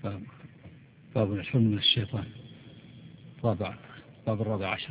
باب الحلم من الشيطان، باب الرابع عشر.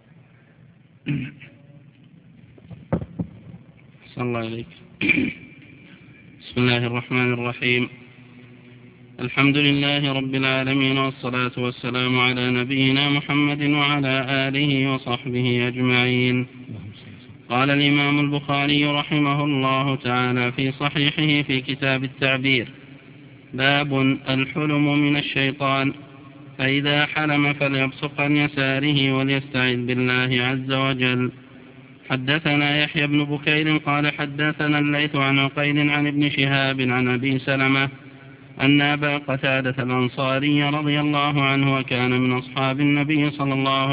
صلى الله عليك. بسم الله الرحمن الرحيم. الحمد لله رب العالمين، والصلاة والسلام على نبينا محمد وعلى آله وصحبه أجمعين. قال الإمام البخاري رحمه الله تعالى في صحيحه في كتاب التعبير: باب الحلم من الشيطان، فإذا حلم فليبصق عن يساره وليستعذ بالله عز وجل. حدثنا يحيى بن بكير قال حدثنا الليث عن عقيل عن ابن شهاب عن أبي سلمة أن أبا قتادة الأنصاري رضي الله عنه وكان من أصحاب النبي صلى الله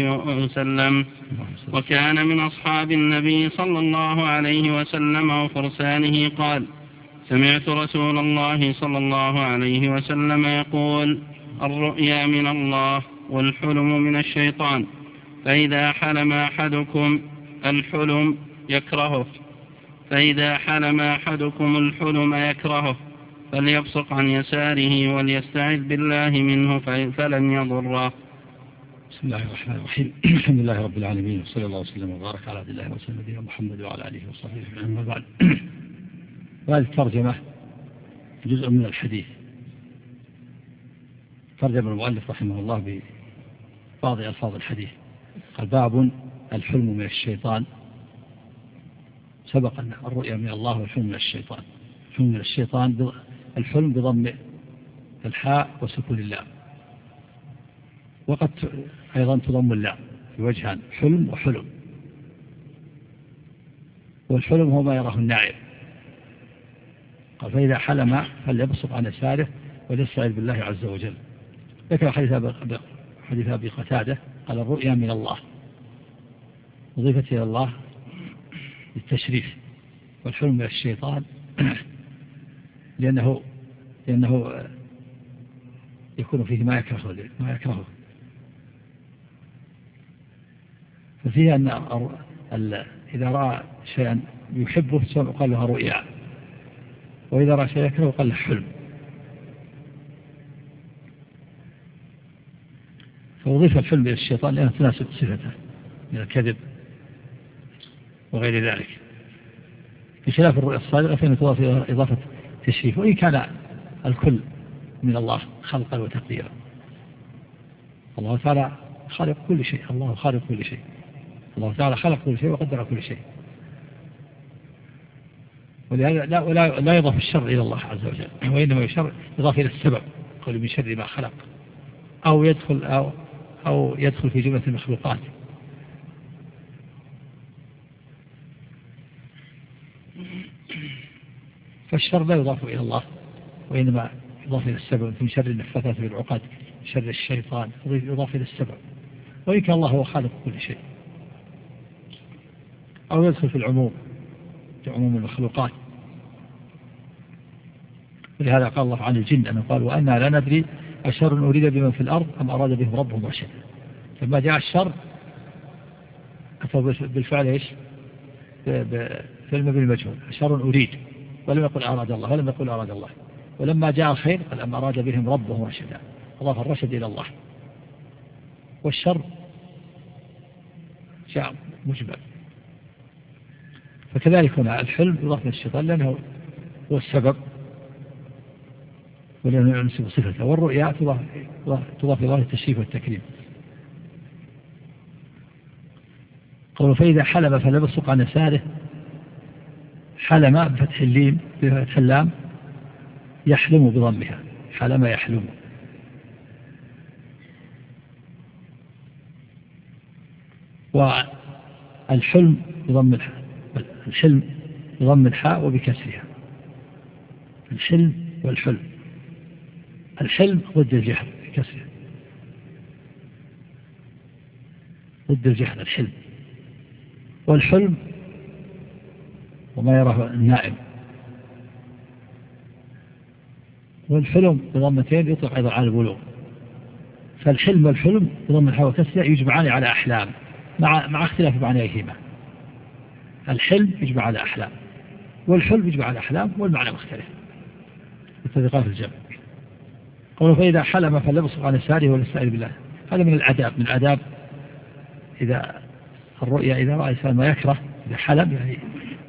عليه وسلم وفرسانه قال: سمعت رسول الله صلى الله عليه وسلم يقول: الرؤيا من الله والحلم من الشيطان، فإذا حلم أحدكم الحلم يكرهه فليبصق عن يساره وليستعذ بالله منه فلن يضره. بسم الله الرحمن الرحيم. الحمد لله رب العالمين، وصلى الله وسلم وبارك على عبد الله ورسوله نبينا محمد وعلى آله وصحبه أجمعين. أما بعد، وهذه الترجمة جزء من الحديث. ترجم المؤلف رحمه الله ببعض ألفاظ الحديث. قال: باب الحلم من الشيطان. سبق أن الرؤيا من الله والحلم من الشيطان. الحلم من الشيطان، الحلم بضم الحاء وسكون اللام، وقد أيضا تضم اللام في وجهان: حلم وحلم. والحلم هو ما يراه النائم. قال: فإذا حلم فليبصق عن يساره وليستعذ بالله عز وجل. ذكر حديث أبي قتادة قال: الرؤيا من الله، أضيفت إلى الله للتشريف. والحلم من الشيطان لأنه يكون فيه ما يكرهه. ففيه أن إذا رأى شيئا يحبه قال له رؤيا، وإذا رأى شيئا يكرهه قال له حلم. فوظيف الحلم إلى الشيطان لأنه تناسب صفته من الكذب وغير ذلك، بخلاف الرؤيا الصادقة فإن تضاف إضافة تشريف، وإن كان الكل من الله خلقا وتقديرا. الله تعالى خالق كل شيء، الله خالق كل شيء، الله تعالى خلق كل شيء وقدر كل شيء، ولهذا لا يضاف الشر إلى الله عز وجل، وإنما الشر يضاف إلى السبب، قل من شر ما خلق، أو يدخل في جملة المخلوقات. فالشر لا يضاف إلى الله، وإنما يضاف إلى السبب، من شر النفاثات في العقد، شر الشيطان يضاف إلى السبب، وإن كان الله هو خالق كل شيء. أو يدخل في العموم، في عموم المخلوقات. ولهذا قال الله عن الجن أنه قال: وأنا لا ندري أشر أريد بمن في الأرض أم أراد بهم ربهم رشدا. لما جاء الشر أتوا بالفعل إيش؟ بالمبني المجهول، أشر أريد، ولم يقل أراد الله، ولم يقل أراد الله. ولما جاء الخير قال: أم أراد بهم ربهم رشدا، أضاف الرشد إلى الله. والشر جاء مجمل. فكذلك هنا الحلم يضاف إلى الشيطان لأنه هو السبب، ولأنه ينسب صفته. والرؤيا تضاف إلى الله التشريف والتكريم. قوله: فإذا حلم فليبصق عن يساره. حلم بفتح اللام، بفتح اللام، يحلم بضمها، حلم يحلم. والحلم بضم الحاء، الحلم بضم الحاء وبكسرها. الحلم والحلم. الحلم ضد الجهل بكسرها، ضد الجهل الحلم. والحلم وما يراه النائم. والحلم بضمتين يطلق أيضا على البلوغ. فالحلم والحلم بضم الحاء وكسرها يجمعان على أحلام مع اختلاف معنيهما. الحلم يجمع على أحلام، والحلم يجمع على أحلام، والمعنى مختلف، التفريقات الجمع. قوله فإذا حلم فليبصق عن يساره وليستعذ بالله. هذا من العذاب، من العذاب إذا الرؤيا إذا رأى إنسان ما يكره، إذا حلم يعني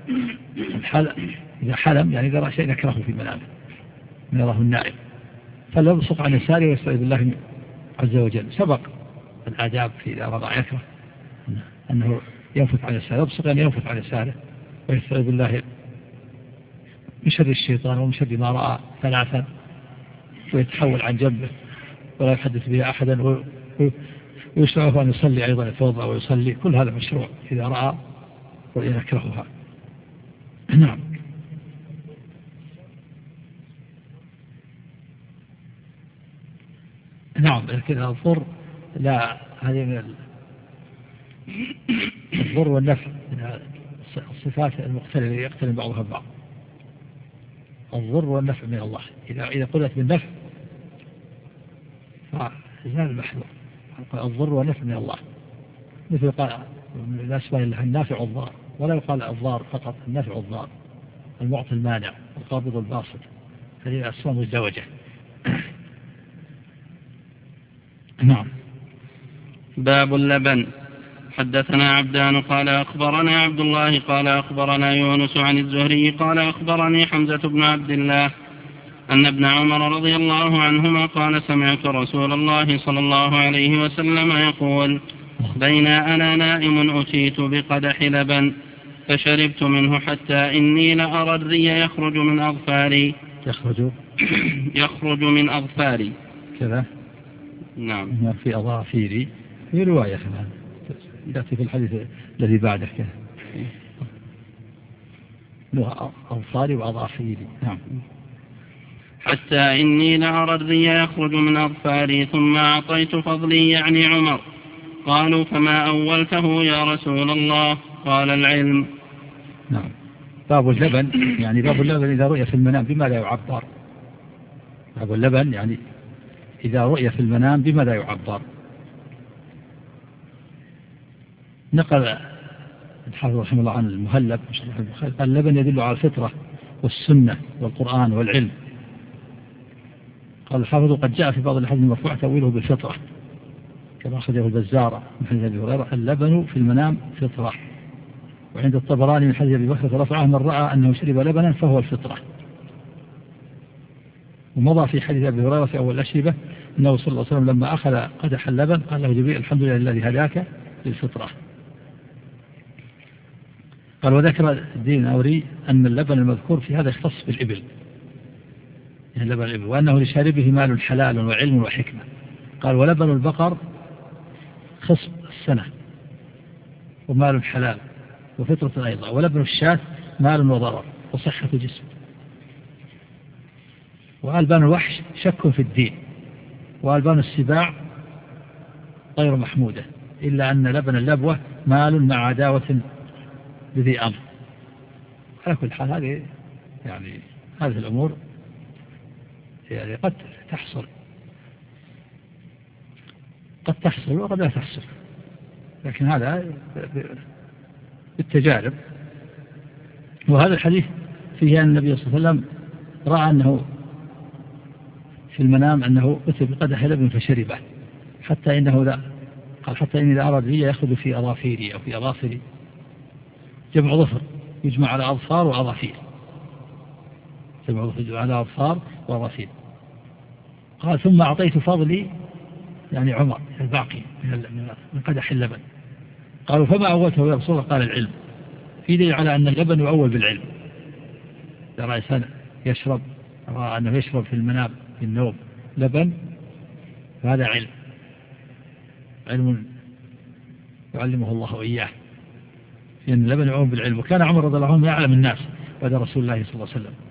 إذا حلم يعني إذا رأى شيء يكرهه في منامه من يراه النائم فليبصق عن يساره ويستعذ بالله عز وجل. سبق الآداب في إذا رأى يكره أنه ينفث عن يساره، يبصق يعني ينفث عن يساره ويستعذ بالله من شر الشيطان ومن شر ما رأى ثلاثا، ويتحول عن جنبه ولا يحدث به أحدا، ويشرعه أن يصلي أيضا، يتوضأ ويصلي. كل هذا مشروع إذا رأى رؤيا يكرهها. نعم. نعم، لكن الضر لا، هذه من الضر والنفع من الصفات المختلفة يقترن بعضها ببعض. الضر والنفع من الله، إذا قلت بالنفع فزال المحذور. الضر والنفع من الله، مثل قال من الأسماء الله النافع والضار، ولا يقال الضار فقط، النافع والضار، المعطي المانع، القابض الباسط، هذه أسماء مزدوجة. نعم. باب اللبن. حدثنا عبدان قال أخبرنا عبد الله قال أخبرنا يونس عن الزهري قال أخبرني حمزة بن عبد الله أن ابن عمر رضي الله عنهما قال سمعت رسول الله صلى الله عليه وسلم يقول بين أنا نائم أتيت بقدح لبن فشربت منه حتى إني لأرى الري يخرج من أظفاري. يخرج من أظفاري كذا. نعم. في أظافيري، في رواية كمان يأتي في الحديث الذي بعده كذا أظفاري وأظافيري. نعم. حتى إني لأرى الري يخرج من أظفاري ثم أعطيت فضلي يعني عمر. قالوا فما أولته يا رسول الله؟ قال العلم. نعم. باب اللبن، يعني باب اللبن إذا رؤيا في المنام بما لا يعبر. باب اللبن يعني إذا رؤيا في المنام بما لا يعبر. نقل الحافظ رحمه الله عن المهلب قال اللبن يدل على الفطرة والسنة والقرآن والعلم. قال الحافظ قد جاء في بعض الحديث المرفوع تأويله بالفطرة كما أخرجه البزار من حديث أبي هريرة اللبن في المنام فطرة. وعند الطبراني من حديث أبي بكر رفعه من رأى أنه شرب لبنا فهو الفطرة. ومضى في حديث أبي هريرة في أول الأشربة أنه صلى الله عليه وسلم لما أخذ قدح اللبن قال له جبريل الحمد لله الذي هداك للفطرة. قال وذكر الدين النوري أن اللبن المذكور في هذا يختص بالإبل، يعني لبن الإبل، وأنه لشاربه مال حلال وعلم وحكمة. قال ولبن البقر خصب السنة ومال حلال وفطرة أيضا، ولبن الشاة مال وضرر وصحة جسم. وألبان الوحش شك في الدين، وألبان السباع غير محمودة، إلا أن لبن اللبوة مال مع عداوة بذي أمر. على كل حال هذه يعني هذه الأمور يعني قد تحصل وقد لا تحصل، لكن هذا بالتجارب. وهذا الحديث فيه أن النبي صلى الله عليه وسلم رأى أنه في المنام أنه أتي بقدح لبن فشربه حتى إنه لا قال حتى إني لأرى الري يأخذ في أظافيري أو في أظافري، جمع ظفر يجمع على أظفار وأظافير، جمع ظفر يجمع على أظفار وأظافير. قال ثم أعطيت فضلي يعني عمر الباقي من قدح اللبن. قالوا فما أولته يا رسول الله؟ قال العلم. في دليل على أن اللبن يؤول بالعلم. إذا رأى إنسان يشرب رأى أنه يشرب في المنام في النوم لبن فهذا علم يعلمه الله إياه، لأن اللبن يؤول بالعلم. وكان عمر رضي الله عنه يعلم الناس بعد رسول الله صلى الله عليه وسلم،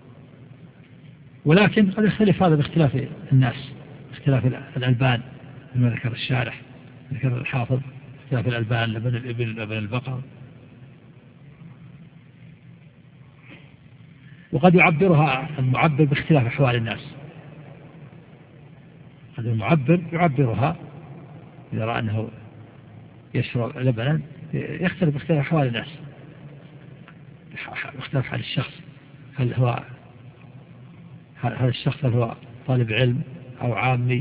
ولكن قد يختلف هذا باختلاف الناس، اختلاف الألبان كما ذكر الشارح ذكر الحافظ، اختلاف الألبان لبن الإبل لبن البقر. وقد يعبرها المعبر باختلاف أحوال الناس، قد المعبر يعبرها إذا رأى أنه يشرب لبنا يختلف باختلاف أحوال الناس، باختلاف حال الشخص، هل هو هذا الشخص هل هو طالب علم أو عامي،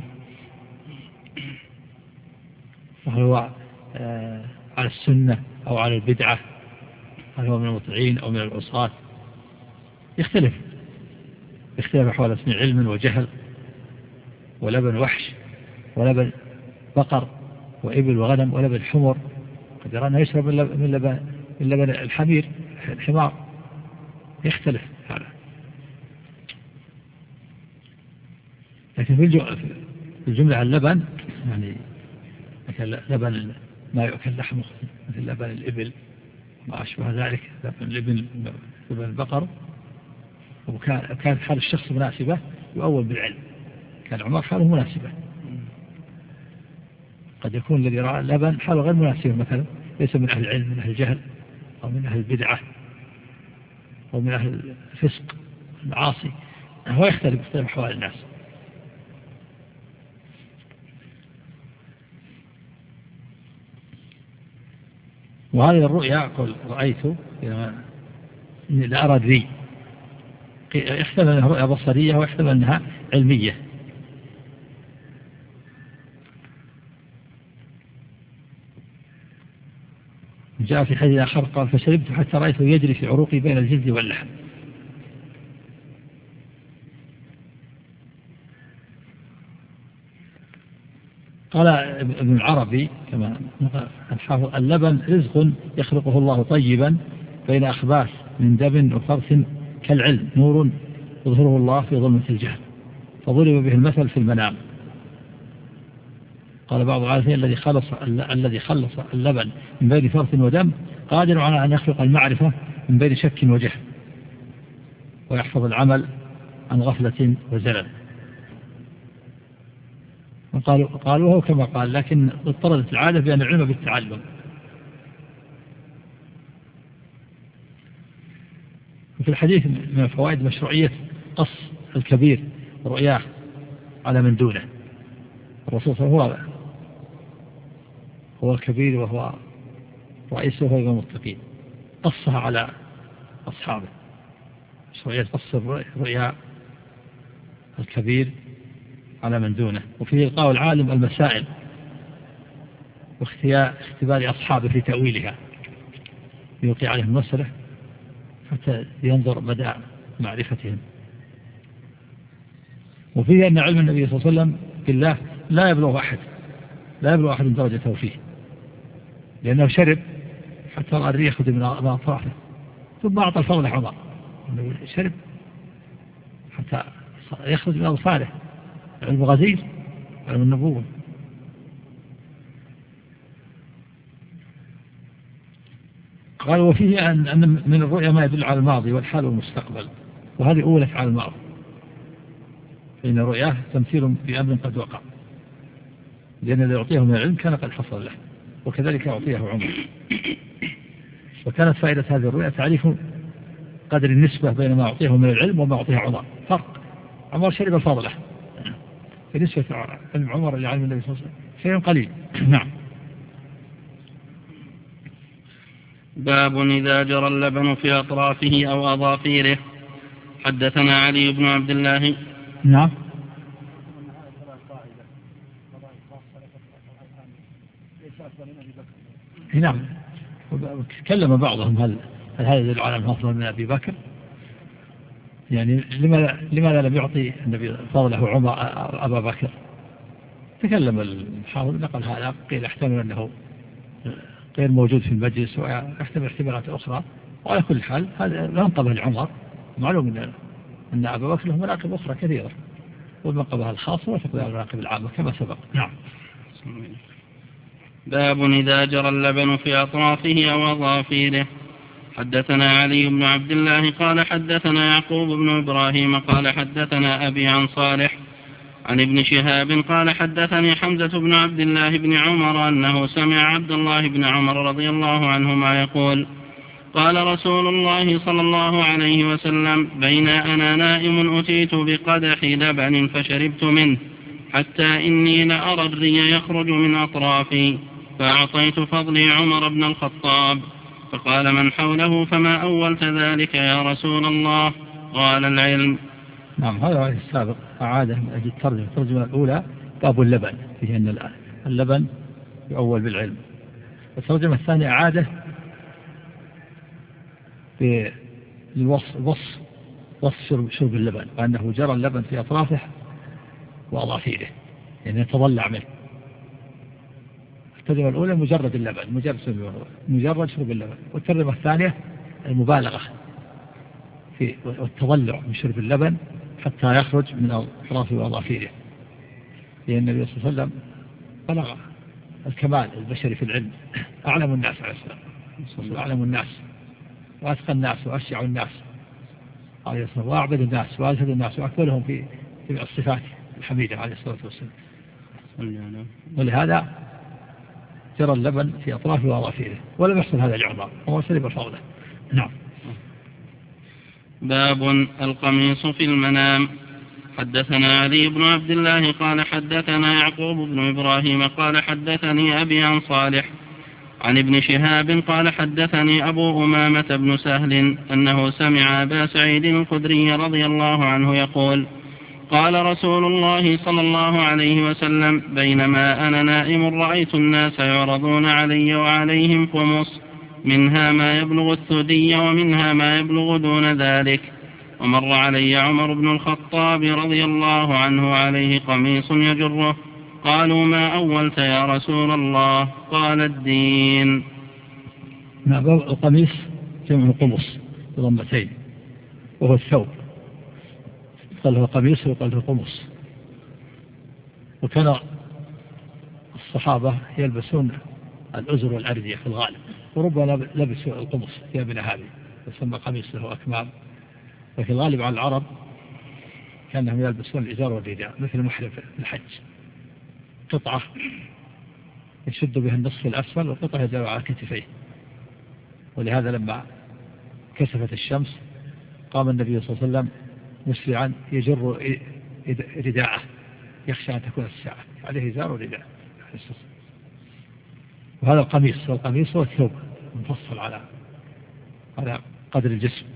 وهل هو على السنة أو على البدعة، هل هو من المطيعين أو من العصاة، يختلف أحوال اسم علم وجهل ولبن وحش ولبن بقر وإبل وغنم ولبن حمر، قد يرانا يشرب من لبن الحمار، يختلف هذا. لكن في الجملة على اللبن يعني مثل لبن ما يؤكل لحمه، مثل لبن الإبل ما أشبه ذلك، لبن البقر. وكانت حال الشخص مناسبة يؤول بالعلم، كان عمر حاله مناسبة. قد يكون الذي رأى اللبن حاله غير مناسبة، مثلا ليس من أهل العلم، من أهل الجهل أو من أهل البدعة أو من أهل الفسق المعاصي، هو يختلف أحوال الناس. وهذه الرؤيا قل رأيت لا أرى ذي، يحتمل أنها رؤيا بصرية ويحتمل أنها علمية. جاء في حديث آخر قال فشربت حتى رأيته يجري في عروقي بين الجلد واللحم. قال ابن العربي كما الحافظ اللبن رزق يخلقه الله طيبا بين أخباث من دم وفرث كالعلم، نور يظهره الله في ظلمة الجهل، فضرب به المثل في المنام. قال بعض العارفين الذي خلص اللبن من بين فرث ودم قادر على أن يخلق المعرفة من بين شك وجهل، ويحفظ العمل عن غفلة وزلل. قالوا هو كما قال، لكن اضطردت العادة بأن العلم بالتعلم. وفي الحديث من فوائد مشروعية قص الكبير رؤياه على من دونه. الرسول صلى الله عليه وسلم هو الكبير وهو رئيسه وهو إمام المتقين، قصها على أصحابه، مشروعية قص الرؤيا الكبير على من دونه. وفيه إلقاء العالم المسائل واختبار أصحابه في تأويلها، يلقي عليهم مسألة حتى ينظر مدى معرفتهم. وفيه أن علم النبي صلى الله عليه وسلم بالله لا يبلغ أحد درجته فيه، لأنه شرب حتى رأى الريح يخرج من أطرافه، ثم أعطى الفضل عمر، شرب حتى يخرج من أبصاره، علم غزير، علم النبوة. قال وفيه أن من الرؤيا ما يدل على الماضي والحال والمستقبل، وهذه أولت على الماضي، فإن رؤياه تمثيل بأمر قد وقع، لأن الذي يعطيه من العلم كان قد حصل له، وكذلك يعطيه عمر. وكانت فائدة هذه الرؤيا تعريف قدر النسبة بين ما أعطيه من العلم وما أعطيه عمر، فرق. عمر شرب الفضلة بالنسبة علم عمر اللي علم النبي صلى الله عليه وسلم شيء قليل. نعم. باب إذا جرى اللبن في أطرافه أو أظافيره. حدثنا علي بن عبد الله. نعم. نعم. تكلم بعضهم هل هذا يدل على الفضل من أبي بكر؟ يعني لماذا لم يعطي النبي فضله عمر أبا بكر؟ تكلم الحافظ نقل هذا، قيل يحتمل أنه غير موجود في المجلس، ويحتمل احتمالات أخرى. وعلى كل حال هذا لا ينطبق لعمر، معلوم أن أبا بكر له مناقب أخرى كثيرة، والمنقبة الخاصة وتقبل المناقب العامة كما سبق. نعم. باب إذا جرى اللبن في أطرافه أو أظافيره. حدثنا علي بن عبد الله قال حدثنا يعقوب بن إبراهيم قال حدثنا أبي عن صالح عن ابن شهاب قال حدثني حمزة بن عبد الله بن عمر أنه سمع عبد الله بن عمر رضي الله عنهما يقول قال رسول الله صلى الله عليه وسلم بين أنا نائم أتيت بقدح لبن فشربت منه حتى إني لأرى الري يخرج من أطرافي، فأعطيت فضلي عمر بن الخطاب، فقال من حوله فما أولت ذلك يا رسول الله؟ قال العلم. نعم هذا السابق أعاده من أجل الترجمة الأولى باب اللبن، فيه أن اللبن يؤول بالعلم. الترجمة الثانية أعاده بالوصف شرب اللبن، وأنه جرى اللبن في أطرافه وأظافيره، يعني يتضلع منه. الترجمة الأولى مجرد اللبن، مجرد شرب اللبن. والترجمة الثانية المبالغة في والتضلع من شرب اللبن حتى يخرج من أطرافه وأظافيره، لأن النبي صلى الله عليه وسلم بلغ الكمال البشري في العلم، أعلم الناس عليه السلام، أعلم الناس وأتقى الناس وأشجع الناس عليه الصلاة، وأعبد الناس وأزهد الناس وأكملهم في الصفات الحميدة عليه الصلاة والسلام. ولهذا جرى اللبن في أطرافه وأظافيره، ولم يحصل هذا لعمر وهو شرب فضله. نعم. باب القميص في المنام. حدثنا علي بن عبد الله قال حدثنا يعقوب بن إبراهيم قال حدثني أبي عن صالح عن ابن شهاب قال حدثني أبو أمامة بن سهل أنه سمع أبا سعيد الخدري رضي الله عنه يقول قال رسول الله صلى الله عليه وسلم بينما أنا نائم رأيت الناس يعرضون علي وعليهم قمص، منها ما يبلغ الثدي ومنها ما يبلغ دون ذلك، ومر علي عمر بن الخطاب رضي الله عنه عليه قميص يجره، قالوا ما أولت يا رسول الله؟ قال الدين. القميص جمع قمص بضمتين وهو الثوب، قال له قميص وقال له قمص. وكان الصحابة يلبسون الأزر والأردية في الغالب، وربما لبسوا القمص ثيابنا هذه يسمى قميص له أكمام، وفي الغالب على العرب كانهم يلبسون الإزار والرداء مثل المحرم في الحج، قطعة يشد بها النصف الأسفل وقطعة يجعل على كتفيه. ولهذا لما كسفت الشمس قام النبي صلى الله عليه وسلم مسرعا يجر رداءه يخشى أن تكون الساعة عليه إزار ورداء. وهذا القميص، والقميص هو الثوب منفصل على قدر الجسم.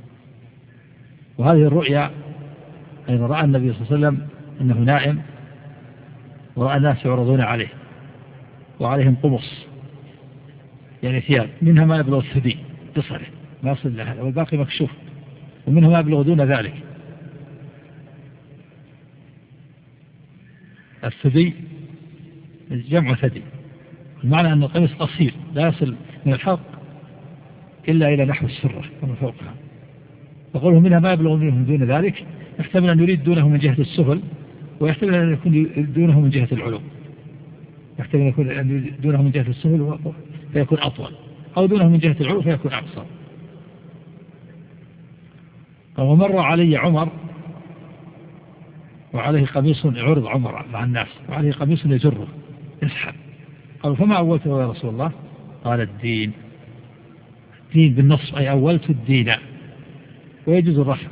وهذه الرؤيا أيضا رأى النبي صلى الله عليه وسلم أنه نائم ورأى الناس يعرضون عليه وعليهم قمص، يعني ثياب منها ما يبلغ الثدي بصره ما يصل لها والباقي مكشوف، ومنها ما يبلغ دون ذلك. الثدي جمع ثدي، المعنى أن القميص قصير لا يصل من الحلق إلا إلى نحو السرة ومن فوقها. وقوله منها ما يبلغ منهم دون ذلك يحتمل أن يريد دونه من جهة السفل، ويحتمل أن يكون دونه من جهة العلو، يحتمل أن يكون دونه من جهة السفل فيكون أطول، أو دونه من جهة العلو فيكون أقصر. ومر علي عمر وعليه قميص يعرض عمر مع الناس وعليه قميص يجره يسحب، قالوا فما أولته يا رسول الله؟ قال الدين. الدين بالنص أي أولت الدين، ويجوز الرفع.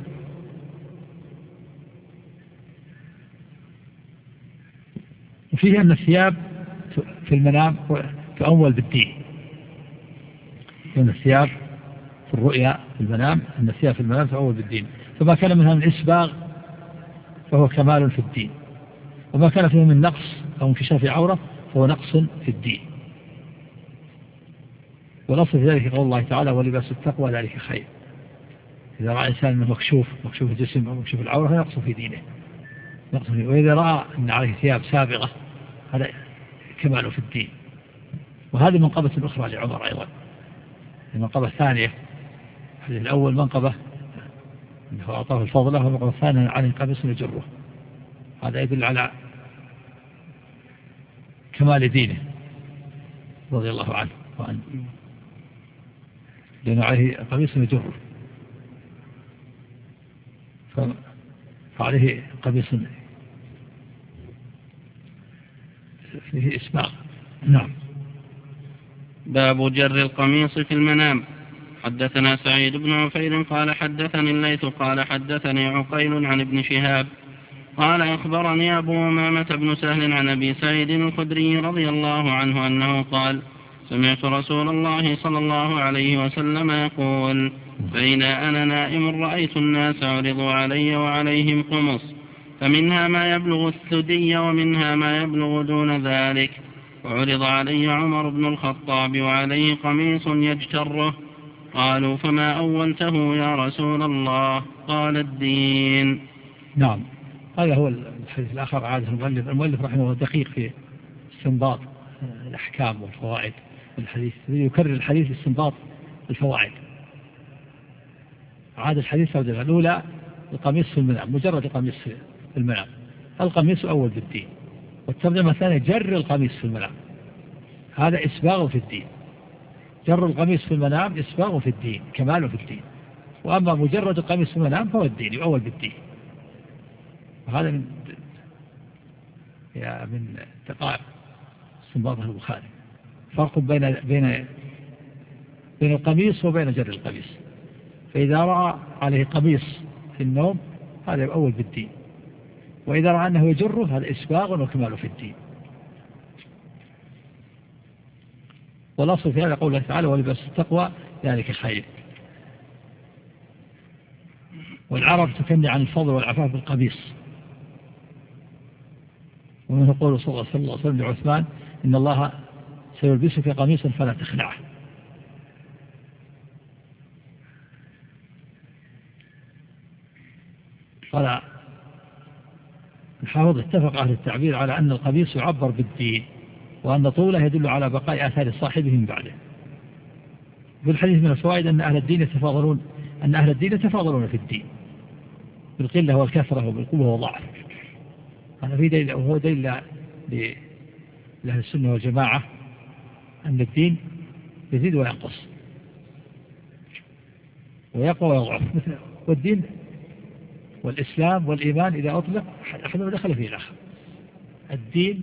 وفيه أن الثياب في المنام تؤول بالدين، أن الثياب في الرؤيا في المنام أن الثياب في المنام تؤول بالدين، فما كان منها من إسباغ فهو كمال في الدين، وما كان فيه من نقص أو انكشاف عورة فهو نقص في الدين. ونص في ذلك قول الله تعالى ولباس التقوى ذلك خير. إذا رأى إنسان أنه مكشوف الجسم أو مكشوف العورة فينقص في دينه، وإذا رأى أن عليه ثياب سابغة هذا كمال في الدين. وهذه منقبة أخرى لعمر أيضا، المنقبة الثانية. الأول منقبة أنه أعطاه الفضل، والمنقبة الثانية عن قميص يجره، هذا يدل على كمال دينه رضي الله عنه لأنه عليه قميص يجره، فعليه قميص فيه إسباغ. نعم. باب جر القميص في المنام. حدثنا سعيد بن عفير قال حدثني الليث قال حدثني عقيل عن ابن شهاب قال أخبرني أبو أمامة بن سهل عن أبي سعيد الخدري رضي الله عنه أنه قال سمعت رسول الله صلى الله عليه وسلم يقول فإذا أنا نائم رأيت الناس عرضوا علي وعليهم قمص، فمنها ما يبلغ الثدي ومنها ما يبلغ دون ذلك، وعرض علي عمر بن الخطاب وعليه قميص يجتره. قالوا فما أولته يا رسول الله؟ قال الدين. نعم، هذا هو الحديث الآخر. عاده المؤلف رحمه الله دقيق في استنباط الأحكام والفوائد الحديث، يكرر الحديث استنباط الفوائد. عاد الحديث الأولى القميص في المنام، مجرد القميص في المنام، القميص أول في الدين. والترجمة الثانية جر القميص في المنام، هذا إسباغ في الدين. جر القميص في المنام إسباغ في الدين، كمال في الدين. وأما مجرد القميص في المنام فهو الدين، يؤول بالدين. وهذا من دقائق استنباطه البخاري، فرق بين القميص وبين جر القميص. فإذا رأى عليه قميص في النوم هذا يؤول بالدين، وإذا رأى أنه يجره هذا إسباغ وكمال في الدين. والأصل في هذا قوله تعالى ولباس التقوى ذلك خير. والعرب تكني عن الفضل والعفاف بالقميص. ومنه قول صلى الله عليه وسلم لعثمان إن الله سيلبسك قميصا فلا تخلعه. قال الحافظ اتفق أهل التعبير على أن القميص يعبر بالدين، وأن طوله يدل على بقاء آثار صاحبه من بعده. بالحديث من الفوائد أن أهل الدين يتفاضلون في الدين بالقلة والكثرة وبالقوة والضعف. هذا في دليل، وهو دليل لأهل السنة والجماعة أن الدين يزيد وينقص ويقوى ويضعف. والدين والإسلام والإيمان إذا أطلق أحدهما دخل فيه الآخر. الدين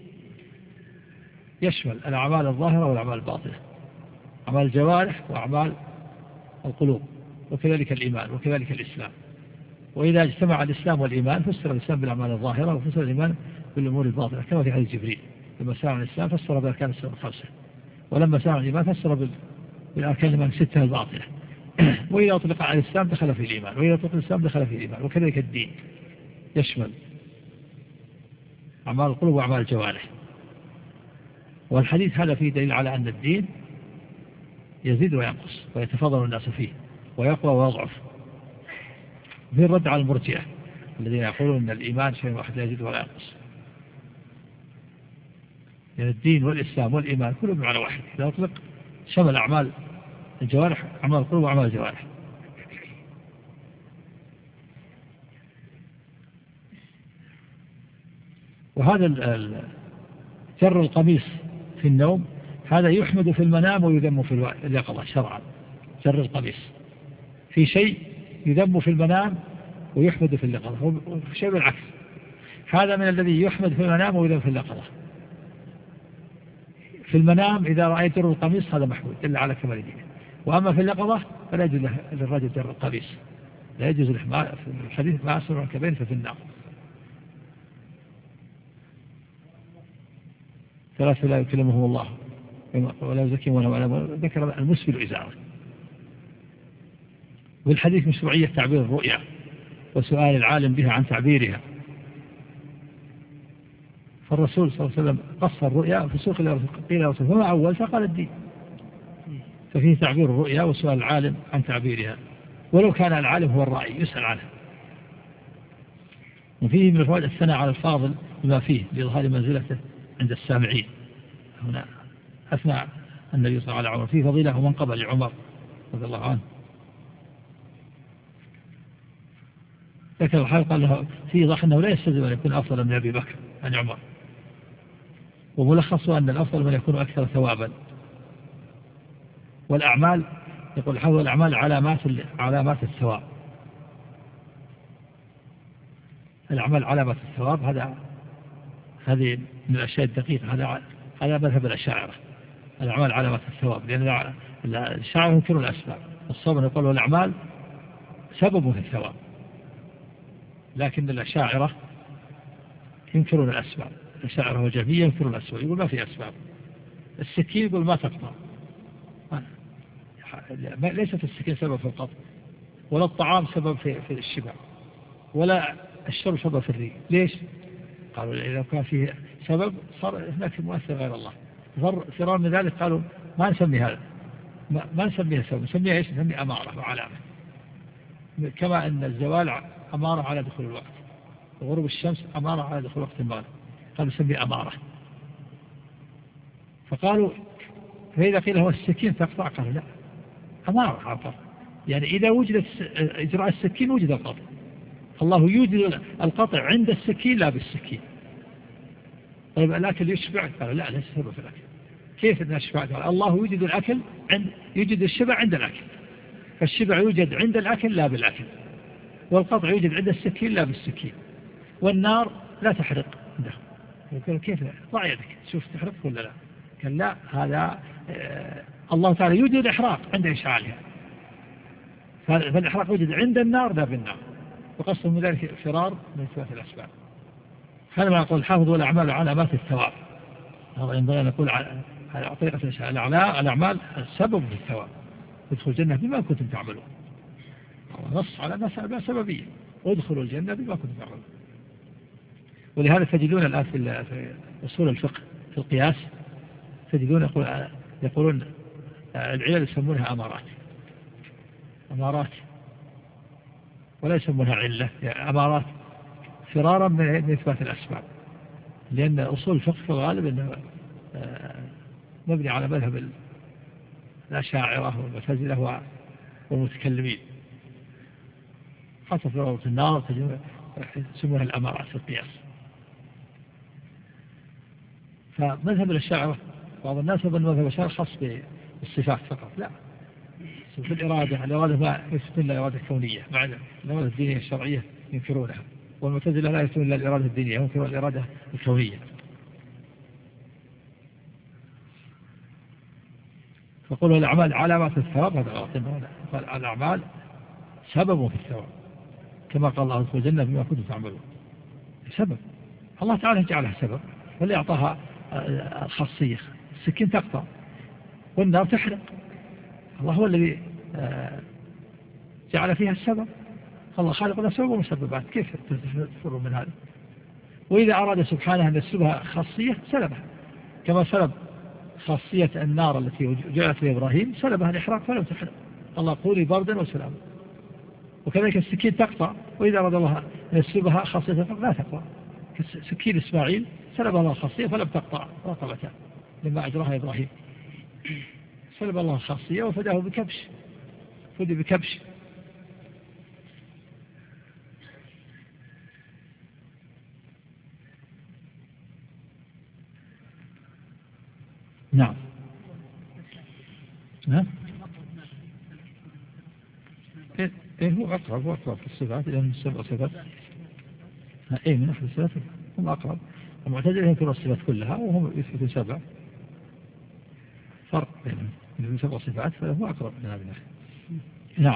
يشمل الأعمال الظاهرة والأعمال الباطنة، أعمال الجوارح وأعمال القلوب، وكذلك الإيمان وكذلك الإسلام. وإذا اجتمع الإسلام والإيمان فسر الإسلام بالأعمال الظاهرة وفسر الإيمان بالأمور الباطنة، كما في حديث جبريل لما سأل عن الإسلام فسر بالأركان السبع الخمسة، ولما سأل عن الإيمان فسر بالأركان الإيمان الستة الباطنة. وإذا أطلق على الإسلام دخل في الإيمان، وإذا أطلق الإسلام دخل في الإيمان. وكذلك الدين يشمل أعمال القلوب وأعمال الجوارح. والحديث هذا فيه دليل على أن الدين يزيد وينقص ويتفاضل الناس فيه ويقوى ويضعف. في الرد على المرجئة الذين يقولون أن الإيمان شيء واحد لا يزيد ولا ينقص. يعني الدين والإسلام والإيمان كلهم بمعنى واحد، إذا أطلق شمل أعمال الجوارح، أعمال القلوب وأعمال الجوارح. وهذا جر القميص في النوم هذا يحمد في المنام ويذم في اليقظة شرعا. جر القميص في شيء يذم في المنام ويحمد في اليقظة، وفي شيء بالعكس. هذا من الذي يحمد في المنام ويذم في اليقظة. في المنام إذا رأيت جر القميص هذا محمود إلا على كمال دينه، وأما في اليقظة فلا يجوز للرجل جر القميص، لا يجوز له. في الحديث ما أسر الكبير ففي النار. ثلاثة لا يكلمهم الله ولا يزكيهم ولا يعلمون، ذكر المسبل إزاره. والحديث مشروعية تعبير الرؤيا وسؤال العالم بها عن تعبيرها. فالرسول صلى الله عليه وسلم قص الرؤيا في سوق قيل رسول فما أول فقال الدين. ففيه تعبير الرؤيا وسؤال العالم عن تعبيرها، ولو كان العالم هو الرأي يسأل عنه. وفيه من الفوائد الثناء على الفاضل بما فيه لإظهار منزلته عند السامعين. هنا أثنى النبي صلى الله عليه وسلم فيه فضيلة ومنقبة لعمر رضي الله عنه. ذكر الحال قال له في إيضاح أنه لا يستلزم أن يكون أفضل من أبي بكر عن عمر، وملخصه أن الأفضل من يكون أكثر ثوابا. والأعمال يقول حول الأعمال علامات الثواب. الأعمال علامات الثواب، هذه من الأشياء الدقيقة. هذا مذهب الأشاعرة، الأعمال علامات الثواب، لأن الأشاعرة ينكرون الأسباب. الصواب يقول الأعمال سبب في الثواب، لكن الأشاعرة ينكرون الأسباب. الأشاعرة والجهمية ينكرون الأسباب، يقول ما في أسباب. السكين يقول ما تقطع، ليست السكين سبب في القطع، ولا الطعام سبب في الشبع، ولا الشرب سبب في الري. ليش؟ قالوا إذا كان فيه سبب صار هناك مؤثر غير الله. فرار من ذلك قالوا ما نسمي هذا، ما نسميها سبب، نسميها إيش؟ نسميها أمارة وعلامة. كما أن الزوال أمارة على دخول الوقت، وغروب الشمس أمارة على دخول وقت المغرب، قالوا نسميها أمارة. فقالوا فإذا قيل هو السكين تقطع، قالوا لا، أمارة عبر، يعني إذا وجدت إجراء السكين وجد القطع. الله يوجد القطع عند السكين لا بالسكين. طيب الأكل يشبع؟ قالوا لا، ليس سبب في الأكل. كيف نشبع؟ قال الله يوجد الأكل يوجد الشبع عند الأكل، فالشبع يوجد عند الأكل لا بالأكل، والقطع يوجد عند السكين لا بالسكين، والنار لا تحرق عنده. يقول كيف؟ ضع يدك شوف تحرق ولا لا؟ قال لا، هذا الله تعالى يوجد الإحراق عند إشعالها، فالإحراق يوجد عند النار لا بالنار، وقصد من ذلك فرار من إثبات الأسباب. هذا ما يقول حافظوا الأعمال علامات الثواب. هذا ينبغي أن نقول على طريقة الأعمال السبب في الثواب، ادخلوا الجنة بما كنتم تعملون. نص على مسألة سببية، ادخلوا الجنة بما كنتم تعملون. ولهذا تجدون الآن في أصول الفقه في القياس تجدون يقولون العلل يسمونها أمارات ولا يسمونها علة، أمارات فرارا من إثبات الأسباب، لأن أصول الفقه في الغالب أنه مبني على مذهب الأشاعرة والمعتزلة والمتكلمين. حتى في روضة النار يسمونها الأمارات في القياس. فمذهب الأشاعرة بعض الناس يظن مذهب الأشاعرة خاص بالصفات فقط، لا، في الإرادة ما يثبتون إلا إرادة كونية، مع الإرادة الدينية الشرعية ينكرونها، والمعتزلة لا يثبتون إلا الإرادة الدينية، ينكرون الإرادة الكونية. فقولوا الأعمال علامات الثواب، هذا غلط. قال الأعمال سبب في الثواب، كما قال الله ادخلوا الجنة بما كنتم تعملون. سبب الله تعالى جعلها سبب، واللي أعطاها الخاصية، السكين تقطع والنار تحرق، الله هو الذي جعل فيها السبب. الله خالق الأسباب والمسببات، كيف تفروا من هذا؟ وإذا أراد سبحانه أن يسلبها خاصية سلبها، كما سلب خاصية النار التي جاءت لإبراهيم، سلبها الإحراق فلم تحرق. الله قولي بردا وسلاما. وكذلك السكين تقطع، وإذا أراد الله أن يسلبها خاصية لا تقطع، سكين إسماعيل سلب الله خاصية فلم تقطع رقبته لما أجراها إبراهيم، سلب الله خاصية وفداه بكبش، فدي بكبش. نعم. هو أقرب في الصفات، لأن السبع صفات من أحد الصفات هم أقرب. المعتزلة ينكرون الصفات كلها وهم يثبتون سبع، فرق بين سبع صفات، فهو أقرب من هذه. نعم.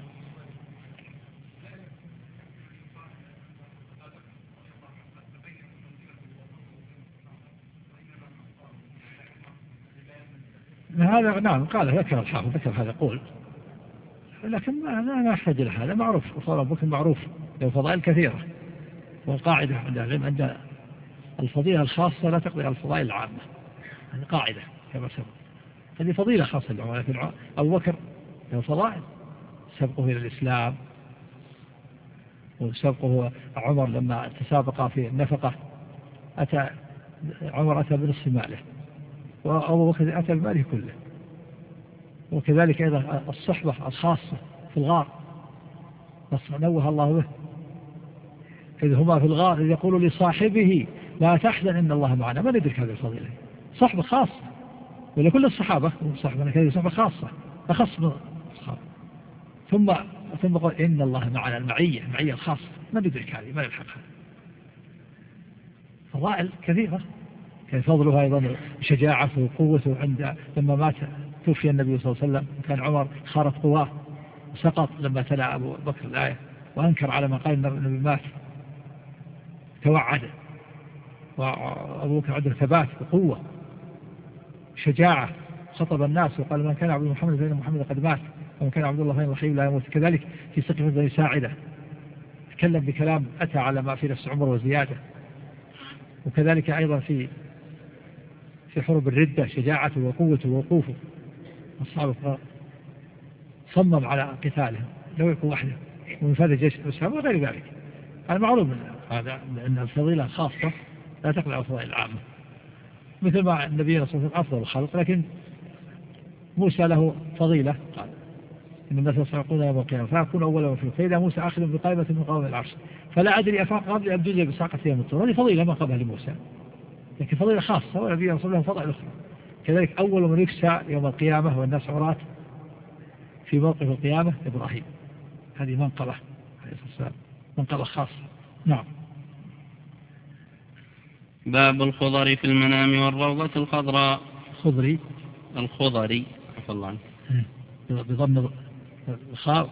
هذا نعم قال ذكر الحافظ ذكر هذا قول، لكن ما نحتاج إلى هذا، معروف وصار أبو بكر معروف له فضائل كثيرة، والقاعدة عند العلم أن الفضيلة الخاصة لا تقضي على الفضائل العامة، هذه قاعدة كما سبق. هذه فضيلة خاصة للعلماء، لكن أبو بكر له فضائل، سبقه إلى الإسلام، وسبقه عمر لما تسابق في النفقة عمر أتى بنصف ماله، وأبو بكر أتى بماله كله. وكذلك أيضا الصحبة الخاصة في الغار نوه الله به، إذ هما في الغار إذ يقول لصاحبه لا تحزن إن الله معنا. ما ندرك هذه الفضيلة، صحبة خاصة، ولكل الصحابة صحبة كذلك صحبة خاصة أخص من الصحابة. ثم قال إن الله معنا، المعية الخاصة، ما ندرك هذه، ما نلحقها. فضائل كثيرة، كان فضلها أيضا شجاعته وقوته لما مات توفي النبي صلى الله عليه وسلم، كان عمر خارت قواه سقط لما تلا أبو بكر الآية وأنكر على ما قال النبي مات، توعد، وأبو بكر عنده ثبات وقوة شجاعة خطب الناس وقال من كان عبد محمد فإن محمد قد مات ومن كان عبد الله فإن الحي لا يموت. كذلك في سقف بني ساعدة تكلم بكلام أتى على ما في نفس عمر وزيادة. وكذلك أيضا في حروب الردة شجاعته وقوته ووقوفه أصحابه صمم على قتالهم لو يكون وحده ومن فاد جيش الإسلام وغير ذلك. هذا معروف هذا لأن الفضيلة خاصة لا تقلع الفضائل العامة، مثل ما النبي صلى الله عليه وسلم أفضل الخلق، لكن موسى له فضيلة قال إن الناس يصعقون يوم القيامة فأكون أول من فيهم فإذا موسى آخذ بقائمة من قوام العرش فلا أدري أفاق قبل أن تجزي بساقة يوم الطور. هذه فضيلة ما قبلها لموسى، لكن فضيلة خاصة والنبي صلى الله عليه وسلم فضائل أخرى. كذلك أول من يكسى يوم القيامة والناس عراة في موقف القيامة إبراهيم، هذه منقبة عليه الصلاة والسلام، منقبة خاصة. نعم. باب الخضر في المنام والروضة الخضراء. الخضري عفى الله عنك بضم الخاء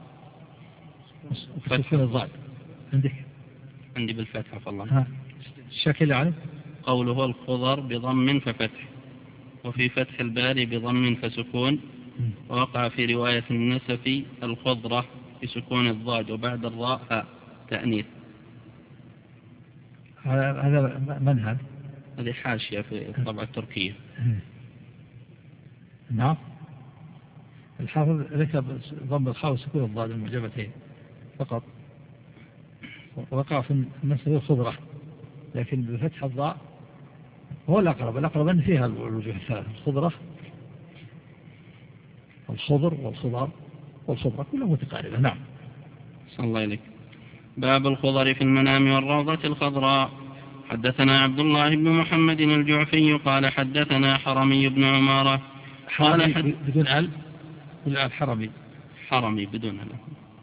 وسكون الضاد. عندي بالفتح عفى الله عنك. الشكل يعني قوله الخضر بضم ففتح وفي فتح الباري بضم فسكون، ووقع في رواية النسفي الخضرة بسكون الضاد وبعد الراء هاء تأنيث. هذا من هذا؟ هذه حاشية في الطبعة التركية. نعم. الحافظ ذكر ضم الخاء وسكون الضاد المعجبتين فقط، وقع في النسبة الخضرة، لكن بفتح الضاء هو الأقرب أن فيها الوجوه الثلاثة، الخضرة والخضر والخضار والخضرة كلها متقاربة. نعم. صلى الله عليك. باب الخضر في المنام والروضة الخضراء. حدثنا عبد الله بن محمد الجعفي قال حدثنا حرمي بن عمارة قال بدون ال حرمي بدون ال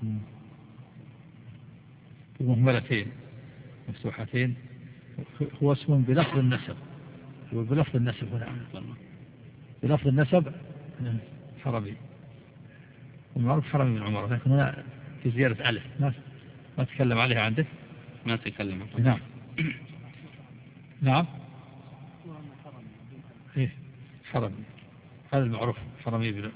مهملتين مفتوحتين، هو اسم بلفظ النسب، هو بلفظ النسب هنا بلفظ النسب حرمي، ومعروف حرمي بن عمارة، لكن هنا في زيادة ألف ما تكلم عليها عندك؟ ما تكلم. نعم. نعم. إيه حرمي، هذا المعروف حرمي بن.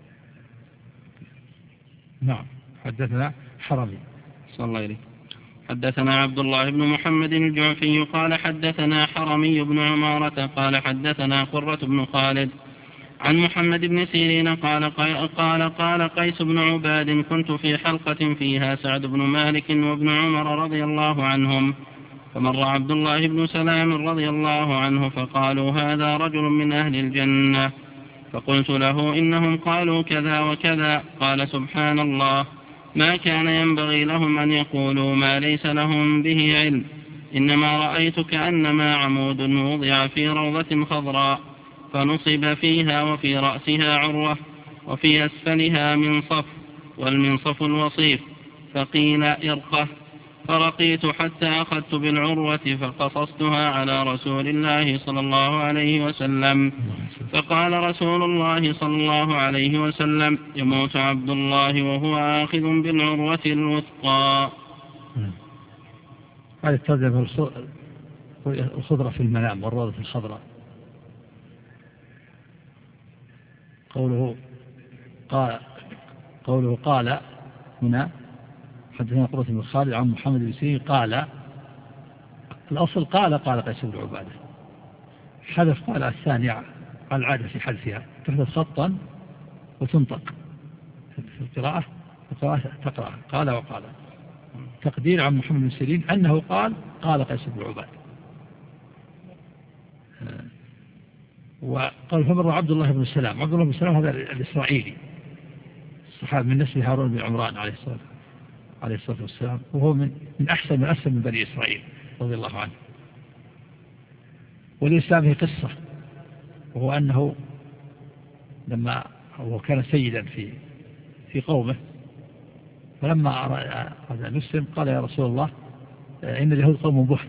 نعم. حدثنا حرمي. صلى الله عليه. حدثنا عبد الله بن محمد الجعفي قال حدثنا حرمي بن عمارة قال حدثنا قرة بن خالد عن محمد بن سيرين قال قيس بن عباد كنت في حلقة فيها سعد بن مالك وابن عمر رضي الله عنهم، فمر عبد الله بن سلام رضي الله عنه فقالوا هذا رجل من أهل الجنة، فقلت له إنهم قالوا كذا وكذا، قال سبحان الله ما كان ينبغي لهم أن يقولوا ما ليس لهم به علم، إنما رأيت كأنما عمود وضع في روضة خضراء فنصب فيها وفي رأسها عروة وفي أسفلها منصف والمنصف الوصيف، فقيل ارقه، فرقيت حتى أخذت بالعروة فقصصتها على رسول الله صلى الله عليه وسلم، فقال رسول الله صلى الله عليه وسلم يموت عبد الله وهو آخذ بالعروة الوثقى. هذا الترجمة الخضرة في المنام والروضة الخضراء. قوله قال هنا حدثنا قرة بن خالد عن محمد بن سيرين قال، الأصل قال قيس بن عبادة، حذف قال الثانية على العادة في حذفها، تحدث خطا وتنطق في القراءة تقرأ قال وقال، تقدير عن محمد بن سيرين أنه قال قيس بن عبادة. وقال فمر عبد الله بن سلام، عبد الله بن سلام هذا الإسرائيلي الصحابي من نسل هارون بن عمران عليه الصلاة والسلام، وهو من أحسن من أسلم من بني إسرائيل رضي الله عنه. ولإسلامه قصة، وهو أنه لما هو كان سيدا في قومه، فلما أراد أن يسلم قال يا رسول الله إن اليهود قوم بحت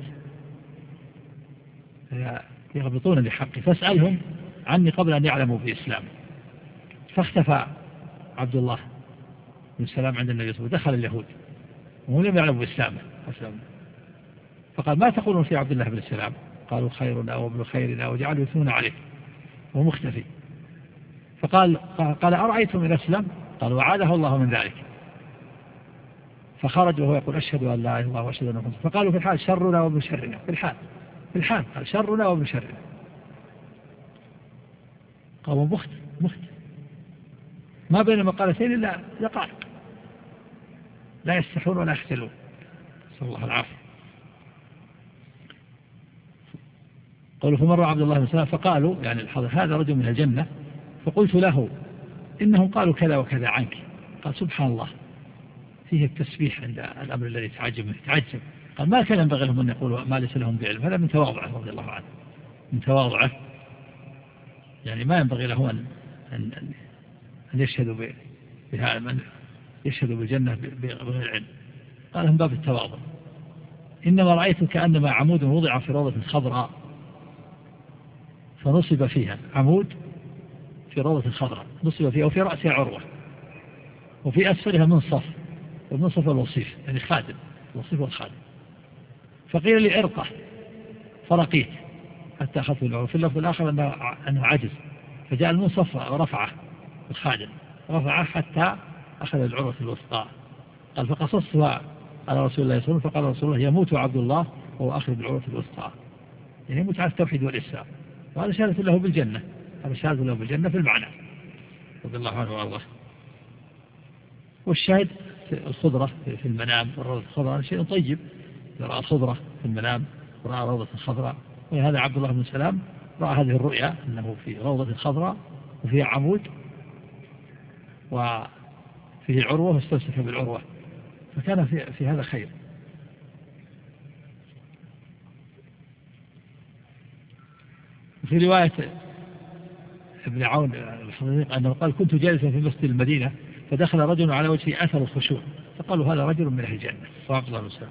يغبطون بحقي فاسألهم عني قبل أن يعلموا بإسلام. فاختفى عبد الله بن سلام عند النبي صلى الله عليه وسلم، ودخل اليهود وهم لم يعلموا بإسلامه، فقال ما تقولون في عبد الله بن سلام؟ قالوا خيرنا وابن خيرنا وجعلوا يثنون عليه وهو مختفي. قال أرأيتم إن أسلم؟ قال وعاده الله من ذلك. فخرج وهو يقول أشهد أن لا إله إلا الله وأشهد أن محمدا. فقالوا في الحال شرنا وابن شرنا، في الحال قال شرنا وابن شرنا. قالوا مخت ما بين مقالتين إلا دقائق، لا يستحون ولا يختلون، نسأل الله العافية. قالوا فمر عبد الله بن سلام فقالوا يعني هذا رجل من الجنة، فقلت له إنهم قالوا كذا وكذا عنك. قال سبحان الله، فيه التسبيح عند الأمر الذي تعجب. قال ما كان ينبغي لهم أن يقولوا ما ليس لهم بعلم. هذا من تواضعه رضي الله عنه، من تواضعه، يعني ما ينبغي له أن يشهدوا بها، من يشهدوا بالجنة بغير علم. قال هم باب التواضع. إنما رأيت كأنما عمود وضع في روضة خضراء فنصب فيها، عمود في روضة خضراء نصب فيها، وفي رأسها عروة، وفي أسفلها منصف، والمنصف الوصيف يعني خادم، الوصيف والخادم. فقيل لي ارقى فرقيت حتى أخذت العروة. في اللفظ الآخر أنه عجز، فجاء المنصف ورفعه الخادم، رفعه حتى أخذ العروة الوثقى. قال فقصصتها على رسول الله صلى الله عليه وسلم، فقال رسول الله يموت عبد الله وهو أخذ بالعروة الوثقى، يعني يموت على التوحيد والإسلام. وهذا شهادة له بالجنة، هذا شهادة له بالجنة في المعنى رضي الله عنه وارضاه. والشاهد الخضرة في المنام والروضة الخضراء شيء طيب، رأى الخضرة في المنام ورأى روضة خضراء. وهذا عبد الله بن سلام رأى هذه الرؤيا أنه في روضة خضراء وفيها عمود وفيه العروة واستمسك بالعروة، فكان في هذا خير. في رواية ابن عون الحضريق أنه قال كنت جالسا في مسجد المدينة فدخل رجل على وجهه أثر الخشوع، فقالوا هذا رجل من أهل الجنة، وعبد الله بن سلام.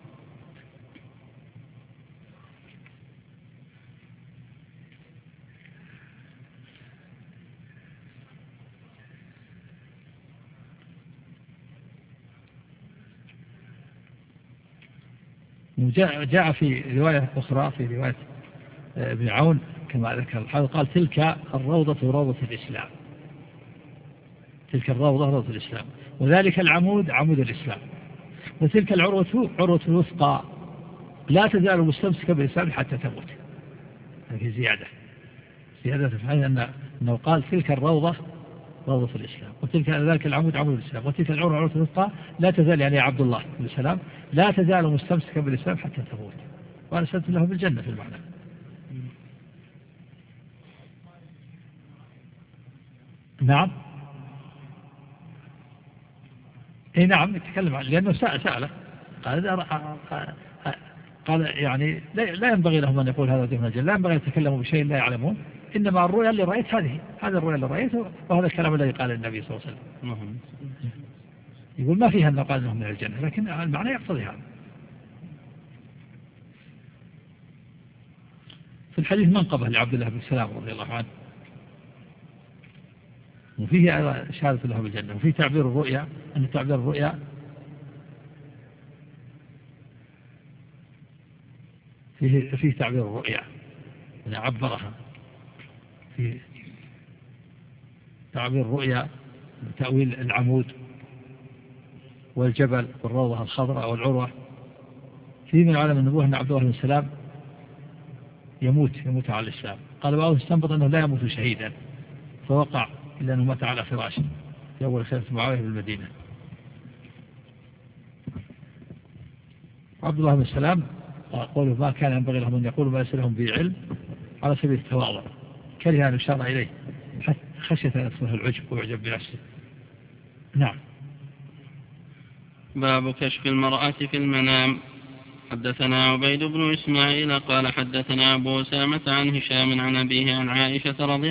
جاء في رواية أخرى في رواية ابن عون كما ذكر الحافظ قال تلك الروضة روضة الإسلام، تلك الروضة روضة الإسلام، وذلك العمود عمود الإسلام، وتلك العروة عروة الوثقى لا تزال مستمسكة بالإسلام حتى تموت. في زيادة تفعل أنه قال تلك الروضة روضة الإسلام، وتلك ذلك العمود عمود الإسلام، وتلك العروة عروة الوثقى لا تزال، يعني عبد الله بن السلام لا تزال مستمسكة بالإسلام حتى تموت، وأنا سألت له بالجنة في المعنى. نعم اي نعم يتكلم عنه لأنه سأله قال يعني لا ينبغي لهم أن يقول هذا دون الجنة، لا ينبغي أن يتكلموا بشيء لا يعلمون، إنما الرؤيا اللي رأيت هذه الرؤيا اللي رأيته، وهذا الكلام الذي قال النبي صلى الله عليه وسلم. يقول ما فيها أنه قال أنهم من الجنة، لكن المعنى يقتضي هذا. في الحديث منقبة لعبد الله بن سلام رضي الله عنه، وفيه شهادة له بالجنة، وفيه تعبير الرؤيا، أن تعبير الرؤيا فيه تعبير الرؤيا أن عبرها، فيه تعبير الرؤيا تأويل العمود والجبل والروضة الخضراء والعروة. فيه من علم النبوة أن عبد الله بن سلام يموت على الإسلام. قال بعضهم استنبط أنه لا يموت شهيدا فوقع إلا أنه مات على فراشه في أول خلافة معاوية بالمدينة. عبد الله بن سلام قوله ما كان ينبغي لهم أن يقولوا ما ليس لهم به علم على سبيل التواضع، كره أن يشار إليه خشية أن يدخله العجب ويعجب بنفسه. نعم. باب كشف المرأة في المنام. حدثنا عبيد بن إسماعيل قال حدثنا أبو أسامة عن هشام عن أبيه عن عائشة رضي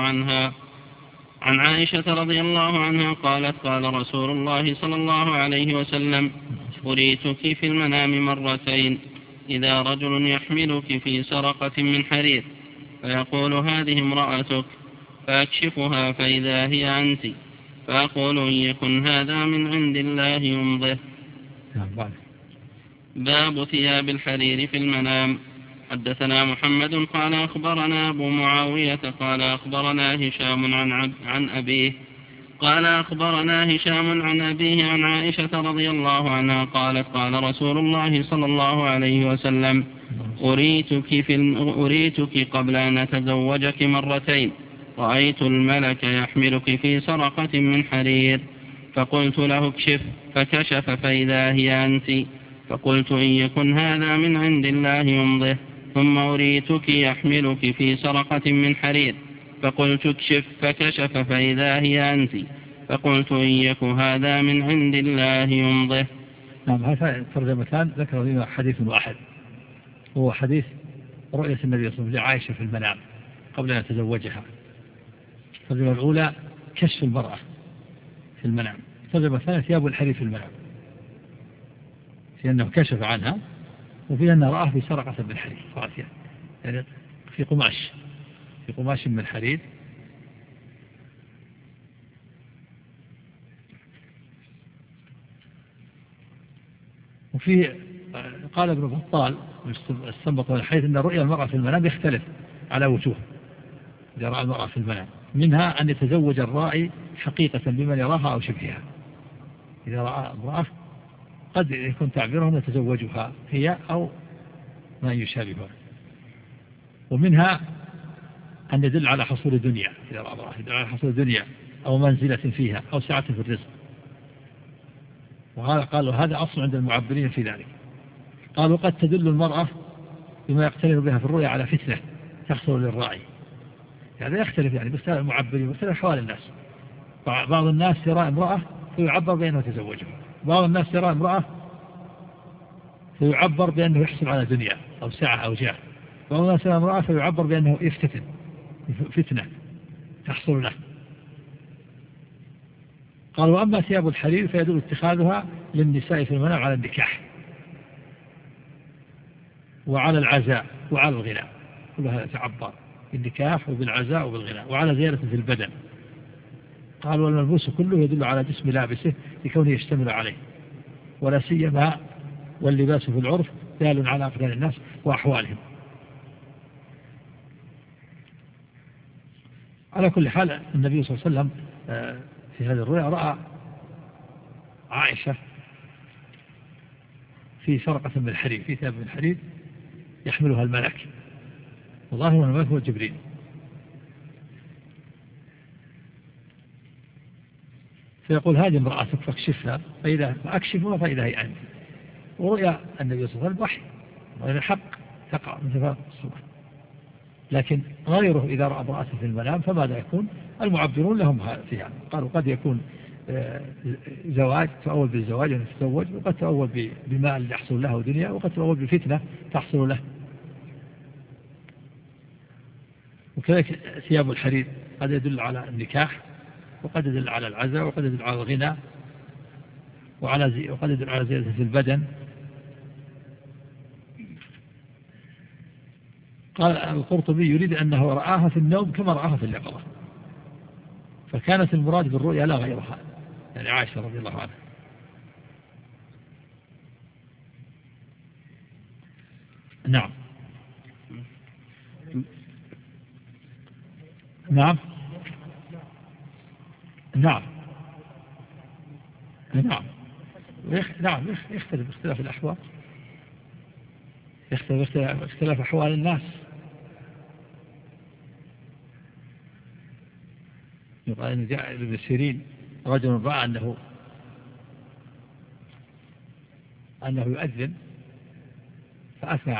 الله عنها قالت قال رسول الله صلى الله عليه وسلم أريتك في المنام مرتين، إذا رجل يحملك في سرقة من حرير فيقول هذه امرأتك، فأكشفها فإذا هي أنت، فأقول إن يكن هذا من عند الله يمضه. باب ثياب الحرير في المنام. حدثنا محمد قال أخبرنا أبو معاوية قال أخبرنا هشام عن أبيه قال أخبرنا هشام عن أبيه عن عائشة رضي الله عنها قالت قال رسول الله صلى الله عليه وسلم أريتك قبل أن أتزوجك مرتين، رأيت الملك يحملك في سرقة من حرير، فقلت له اكشف، فكشف فإذا هي أنت، فقلت إن يكن هذا من عند الله يمضه، ثم أريتك يحملك في سرقة من حرير، فقلت اكشف، فكشف فإذا هي أنت، فقلت إن يكن هذا من عند الله يمضه. نعم، هذا ترجمتان ذكر فيما حديث واحد، هو حديث رؤية النبي صلى الله عليه وسلم لعائشة في المنام قبل أن يتزوجها. الترجمة الأولى كشف المرأة في المنام، الترجمة الثانية ثياب الحرير في المنام، في أنه كشف عنها وفي أنه رآه في سرقة بالحرير راسية، يعني في قماش من الحرير. وفي قال ابن بطال استنبط من الحديث أن رؤيا المرأة في المنام يختلف على وجوه إذا رأى المرأة في المنام، منها أن يتزوج الرائي حقيقة بمن يراها أو شبهها. إذا رأى امرأة قد يكون تعبيرهم يتزوجها هي أو ما يشابهها. ومنها أن يدل على حصول دنيا، إذا رأى امرأة يدل على حصول دنيا أو منزلة فيها أو سعة في الرزق. وهذا قالوا هذا أصل عند المعبرين في ذلك. قالوا قد تدل المرأة بما يقترن بها في الرؤيا على فتنة تحصل للراعي. هذا يختلف يعني باختلاف المعبرين واختلاف أحوال الناس. بعض الناس يرى امرأة فيعبر بأنه تزوجها، بعض الناس يرى امرأة فيعبر بأنه يحصل على دنيا أو سعة أو جاه، بعض الناس يرى امرأة فيعبر بأنه يفتتن فتنة تحصل له. قالوا أما ثياب الحرير فيدل اتخاذها للنساء في المنام على النكاح وعلى العزاء وعلى الغناء، كل هذا تعبر بالنكاح وبالعزاء وبالغناء وعلى زيادة في البدن. قالوا الملبوس كله يدل على جسم لابسه لكونه يشتمل عليه، ولا سيما واللباس في العرف دال على أقدار الناس وأحوالهم. على كل حال النبي صلى الله عليه وسلم في هذه الرؤيا رأى عائشة في سرقة من الحرير، في ثياب من الحرير يحملها الملك، والله هو الملك هو جبريل. فيقول هذه امرأة فاكشفها فأكشفها فإذا هي أنت. ورؤيا النبي صلى الله عليه وسلم وحي وإذا الحق تقع من تفاق الصبح، لكن غيره إذا رأى امرأة في المنام فماذا يكون؟ المعبرون لهم فيها. قالوا قد يكون زواج تأول بالزواج أن يتزوج، وقد تأول بمال يحصل له دنيا، وقد تأول بفتنة تحصل له. وكذلك ثياب الحرير قد يدل على النكاح، وقد يدل على العزاء، وقد يدل على الغنى، وقد يدل على زيادة في البدن. قال القرطبي يريد أنه رآها في النوم كما رآها في اليقظة، فكانت المراد بالرؤيا لا غيرها، يعني عائشة رضي الله عنها. نعم نعم نعم نعم نعم يختلف اختلاف الأحوال، يختلف اختلاف أحوال الناس. يقال أن جاء ابن سيرين رجل رأى أنه يؤذن فأثنى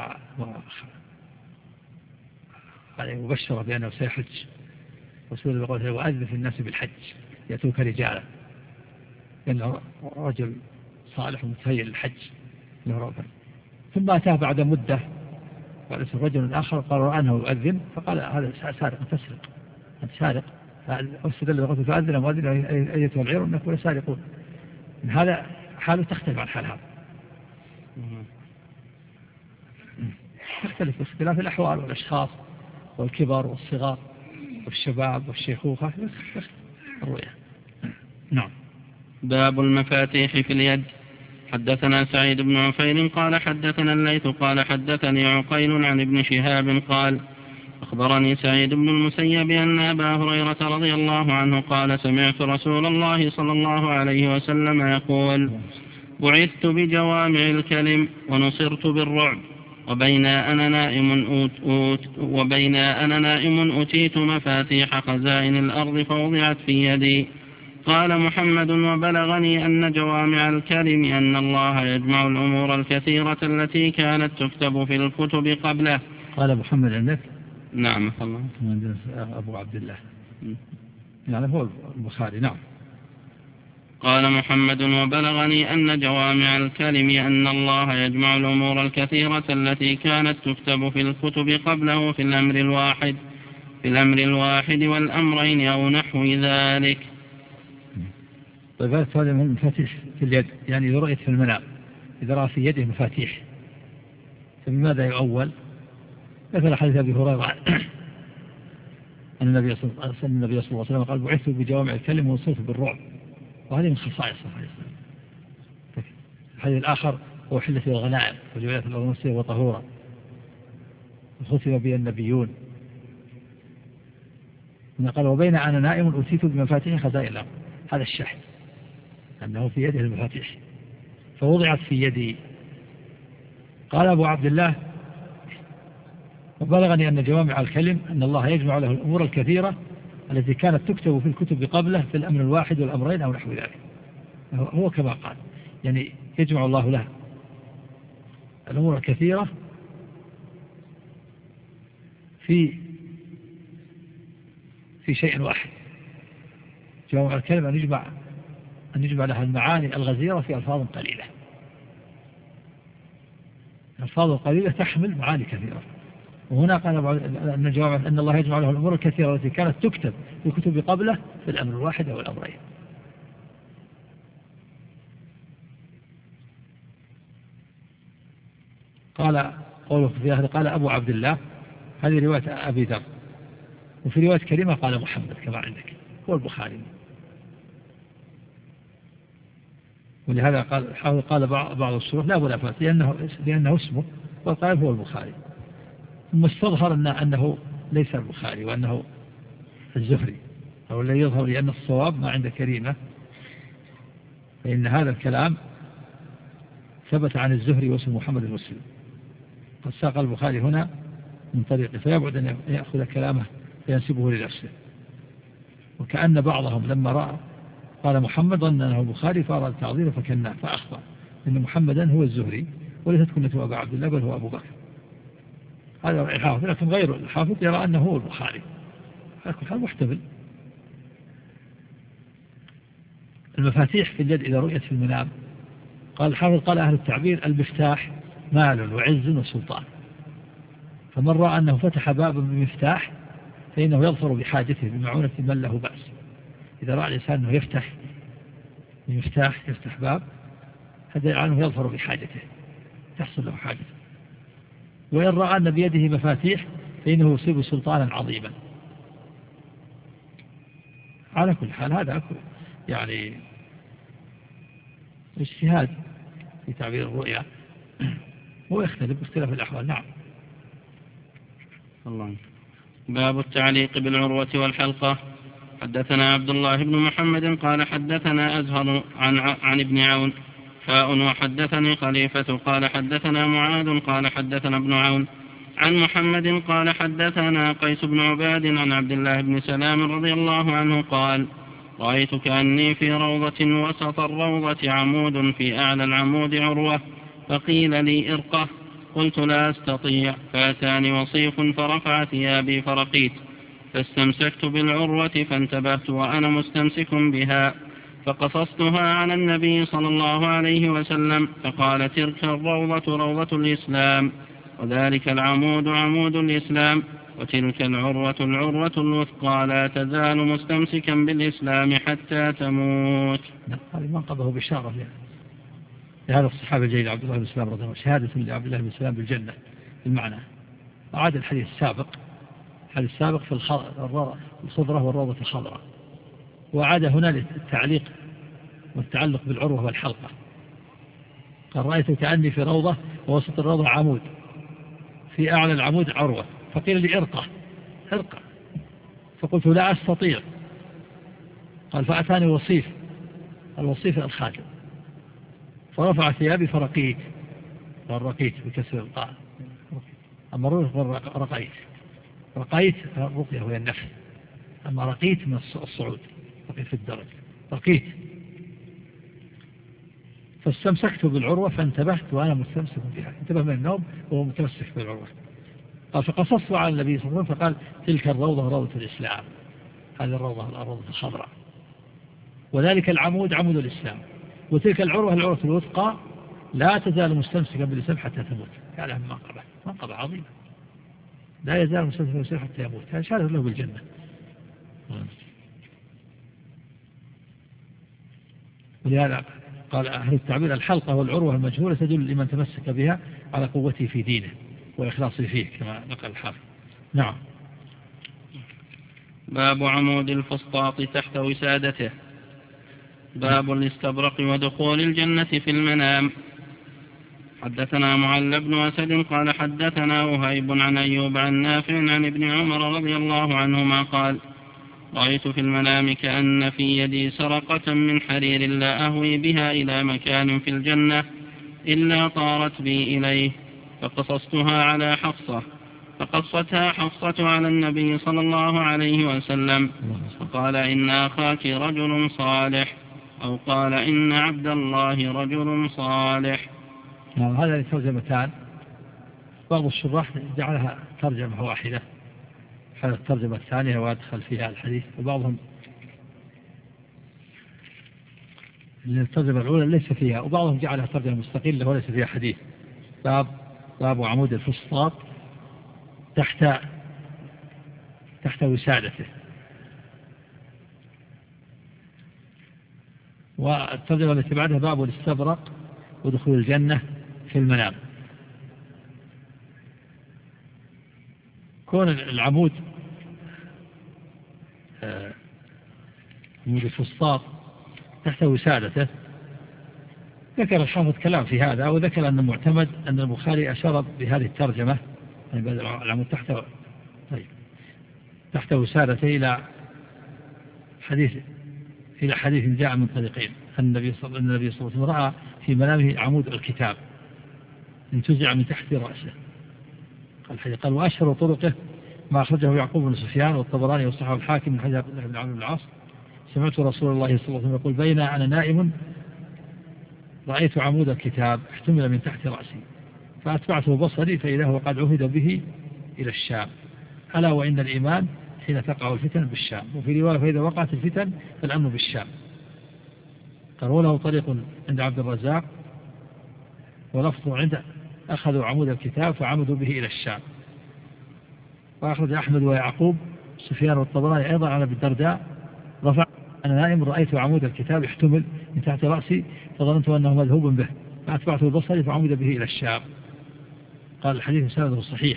عليه مبشرة بأنه سيحج، رسول الله قال وأذن في الناس بالحج يأتوك رجالا، لأنه رجل صالح ومتهيئ للحج له رغبة. ثم أتاه بعد مدة قال رجل آخر قال رأى أنه يؤذن فقال هذا سارق تسرق أنت سارق، فاستدل بقوله فأذن مؤذن أيتها العير إنكم لسارقون. من هذا حاله تختلف عن حال هذا، تختلف اختلاف الأحوال والأشخاص والكبار والصغار والشباب والشيخوخة الرؤية. نعم. باب المفاتيح في اليد. حدثنا سعيد بن عفير قال حدثنا الليث قال حدثني عقيل عن ابن شهاب قال أخبرني سعيد بن المسيب أن أبا هريرة رضي الله عنه قال سمعت رسول الله صلى الله عليه وسلم يقول بعثت بجوامع الكلم ونصرت بالرعب وبين أنا نائم أتيت مفاتيح خزائن الأرض فوضعت في يدي. قال محمد وبلغني أن جوامع الكلم أن الله يجمع الأمور الكثيرة التي كانت تكتب في الكتب قبله. قال محمد عندك؟ نعم الله. أبو عبد الله يعني هو البخاري. نعم. قال محمد وبلغني أن جوامع الكلم أن الله يجمع الأمور الكثيرة التي كانت تكتب في الكتب قبله في الأمر الواحد والأمرين أو نحو ذلك. طيب هذا من المفاتيح في اليد يعني إذا رأيت في المنام إذا رأى في يده مفاتيح فبماذا يؤول؟ مثل حديث أبي هريرة أن النبي صلى الله عليه وسلم قال بعثت بجوامع الكلم ونصرت بالرعب وهذه من خصائصه عليه السلام. الحديث الآخر هو حلة الغنائم وجعلت الأرض مسجدا وطهورا وختم بي النبيون. قال وبين أنا نائم أتيت بمفاتيح خزائن الأرض. هذا الشحن أنه في يده المفاتيح فوضعت في يدي. قال أبو عبد الله وبلغني أن جوامع الكلم أن الله يجمع له الأمور الكثيرة التي كانت تكتب في الكتب قبله في الأمر الواحد والأمرين أو نحو ذلك. هو كما قال يعني يجمع الله له الأمور الكثيرة في شيء واحد. جوامع الكلم أن يجمع لها المعاني الغزيرة في ألفاظ قليلة. ألفاظ قليلة تحمل معاني كثيرة. وهنا قال أن الله يجمع له الأمور الكثيرة التي كانت تكتب في الكتب قبله في الأمر الواحد أو الأمرين. قوله في هذا قال أبو عبد الله هذه رواية أبي ذر. وفي رواية كريمة قال محمد كما عندك هو البخاري. ولهذا قال بعض الشروح لا منافاة لأنه اسمه وقال هو البخاري. ثم استظهر أنه ليس البخاري وأنه الزهري أو الذي يظهر لأن الصواب ما عند كريمة فإن هذا الكلام ثبت عن الزهري واسم محمد المسلم. قد ساق البخاري هنا من طريقه فيبعد أن يأخذ كلامه فينسبه لنفسه. وكأن بعضهم لما رأى قال محمد ظن أنه البخاري فأراد تعظيمه فكناه فأخطأ إن محمدا هو الزهري وليست كنيته أبو عبد الله بل هو أبو بكر. هذا رأي الحافظ لكن غير الحافظ يرى أنه هو البخاري. على كل حال محتمل. المفاتيح في اليد إذا رؤيت في المنام قال الحافظ قال أهل التعبير المفتاح مال وعز وسلطان. فمن رأى أنه فتح بابا بمفتاح فإنه يظفر بحاجته بمعونة من له بأس. إذا رأى الإنسان أنه يفتح بمفتاح يفتح باب هذا عنه يظفر بحاجته تحصل له حاجته. وإن رأى أن بيده مفاتيح فإنه يصيب سلطانا عظيما. على كل حال هذا يعني اجتهاد في تعبير الرؤيا هو يختلف باختلاف الأحوال. نعم. الله. باب التعليق بالعروة والحلقة. حدثنا عبد الله بن محمد قال حدثنا أزهر عن ابن عون وحدثني خليفة قال حدثنا معاذ قال حدثنا ابن عون عن محمد قال حدثنا قيس بن عباد عن عبد الله بن سلام رضي الله عنه قال رأيت كأني في روضة وسط الروضة عمود في أعلى العمود عروة فقيل لي ارقه قلت لا أستطيع فأتاني وصيف فرفع ثيابي فرقيت فاستمسكت بالعروة فانتبهت وأنا مستمسك بها فقصصتها على النبي صلى الله عليه وسلم فقال تلك الروضة روضة الإسلام وذلك العمود عمود الإسلام وتلك العروة العروة الوثقى لا تزال مستمسكا بالإسلام حتى تموت. هذه منقبه بشارة لهذا الصحابي الجليل عبد الله بن سلام رضي الله عنه شهادة لعبد الله بن سلام بالجنة بالمعنى. وعاد الحديث السابق في الخضرة والروضة الخضراء وعاد هنا للتعليق والتعلق بالعروة والحلقة قال رأيت كأني في روضة ووسط الروضة عمود، في أعلى العمود عروة، فقيل لي ارقى، فقلت لا أستطيع. قال فأتاني وصيف، الوصيف الخاتم، فرفع ثيابي فرقيت، والرقيت بكسر القاء، أما رقيت الرقية وهي النفس، أما رقيت من الصعود، رقيت في الدرج، رقيت. فاستمسكت بالعروة فانتبهت وأنا مستمسك بها، انتبه من النوم وهو متمسك بالعروة. قال فقصصت على النبي صلى الله عليه وسلم فقال تلك الروضة روضة الإسلام، هذه الروضة الخضراء، وذلك العمود عمود الإسلام، وتلك العروة العروة الوثقى لا تزال مستمسكا بالإسلام حتى تموت. هذا منقبة عظيمة، لا يزال مستمسكا بالإسلام حتى يموت، هذا شارف له بالجنة. ولهذا قال أهل التعبير الحلقة والعروة المجهولة تدل لمن تمسك بها على قوته في دينه وإخلاصه فيه كما نقل الحافظ. نعم. باب عمود الفسطاط تحت وسادته. باب الاستبرق ودخول الجنة في المنام. حدثنا معل بن أسد قال حدثنا وهيب عن أيوب عن نافع عن ابن عمر رضي الله عنهما قال رأيت في المنام كأن في يدي سرقة من حرير لا أهوي بها إلى مكان في الجنة إلا طارت بي إليه، فقصصتها على حفصة، فقصتها حفصة على النبي صلى الله عليه وسلم، فقال إن أخاك رجل صالح، أو قال إن عبد الله رجل صالح. هذا ترجمتان، بعض الشراح جعلها ترجمة واحدة، هذا الترجمة الثانية وأدخل فيها الحديث، وبعضهم الترجمة الأولى ليس فيها، وبعضهم جعلها ترجمة مستقلة وليس فيها حديث. باب عمود الفسطاط تحت وسادته. والترجمة التي بعدها باب الاستبرق ودخول الجنة في المنام. كون العمود عمود الفسطاط تحت وسادته، ذكر الحافظ كلام في هذا، وذكر أن معتمد أن البخاري أشار بهذه الترجمة يعني العمود تحت وسادته إلى حديث جاء من طريقين. النبي صلى الله عليه وسلم رأى في منامه عمود الكتاب انتزع من تحت رأسه. قال وأشهر طرقه ما أخرجه يعقوب بن سفيان والطبراني والصحابة الحاكم من حديث عبد الله بن عمرو بن العاص سمعت رسول الله صلى الله عليه وسلم يقول بين أنا نائم رأيت عمود الكتاب احتمل من تحت رأسي فأتبعته بصري فإذا هو قد عهد به إلى الشام، ألا وإن الإيمان حين تقع الفتن بالشام، وفي رواية فإذا وقعت الفتن فالأمن بالشام. قالوا له طريق عند عبد الرزاق ولفظ عند أخذوا عمود الكتاب فعمدوا به إلى الشام. وأخرج أحمد ويعقوب سفيان والطبراني أيضا عن أبي الدرداء رفع أنا نائم رأيت عمود الكتاب احتمل من تحت رأسي فظننت أنه مذهوب به فأتبعته البصري فعمد به إلى الشام. قال الحديث سنده صحيح.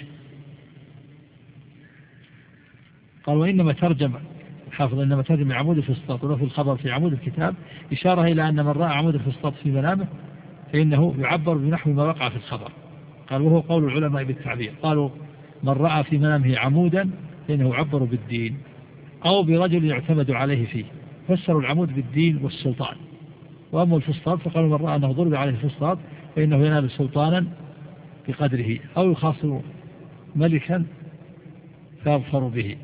قال وإنما ترجم الحافظ إنما ترجم عمود الفسطاط وفي الخبر في عمود الكتاب إشارة إلى أن من رأى عمود الفسطاط في منامه فإنه يعبر بنحو ما وقع في الخبر. قال وهو قول العلماء بالتعبير، قالوا من رأى في منامه عمودا فإنه يعبر بالدين أو برجل يعتمد عليه فيه، فسروا العمود بالدين والسلطان. وأما الفسطاط فقالوا من رأى أنه ضرب عليه الفسطاط فإنه ينال سلطانا بقدره أو يخاصم ملكا فيظفر به.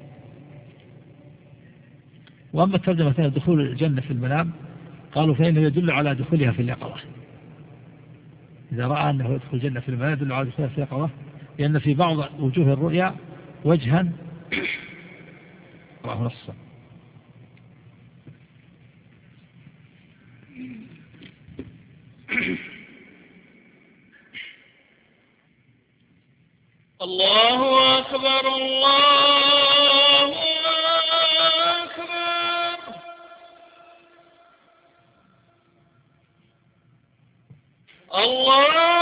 وأما الترجمة الثانية دخول الجنة في المنام قالوا فإنه يدل على دخولها في اليقظة، إذا رأى أنه يدخل الجنة في المنام يدل على دخولها في اليقظة، لأن في بعض وجوه الرؤيا وجها راه نصا. الله أكبر الله أكبر. الله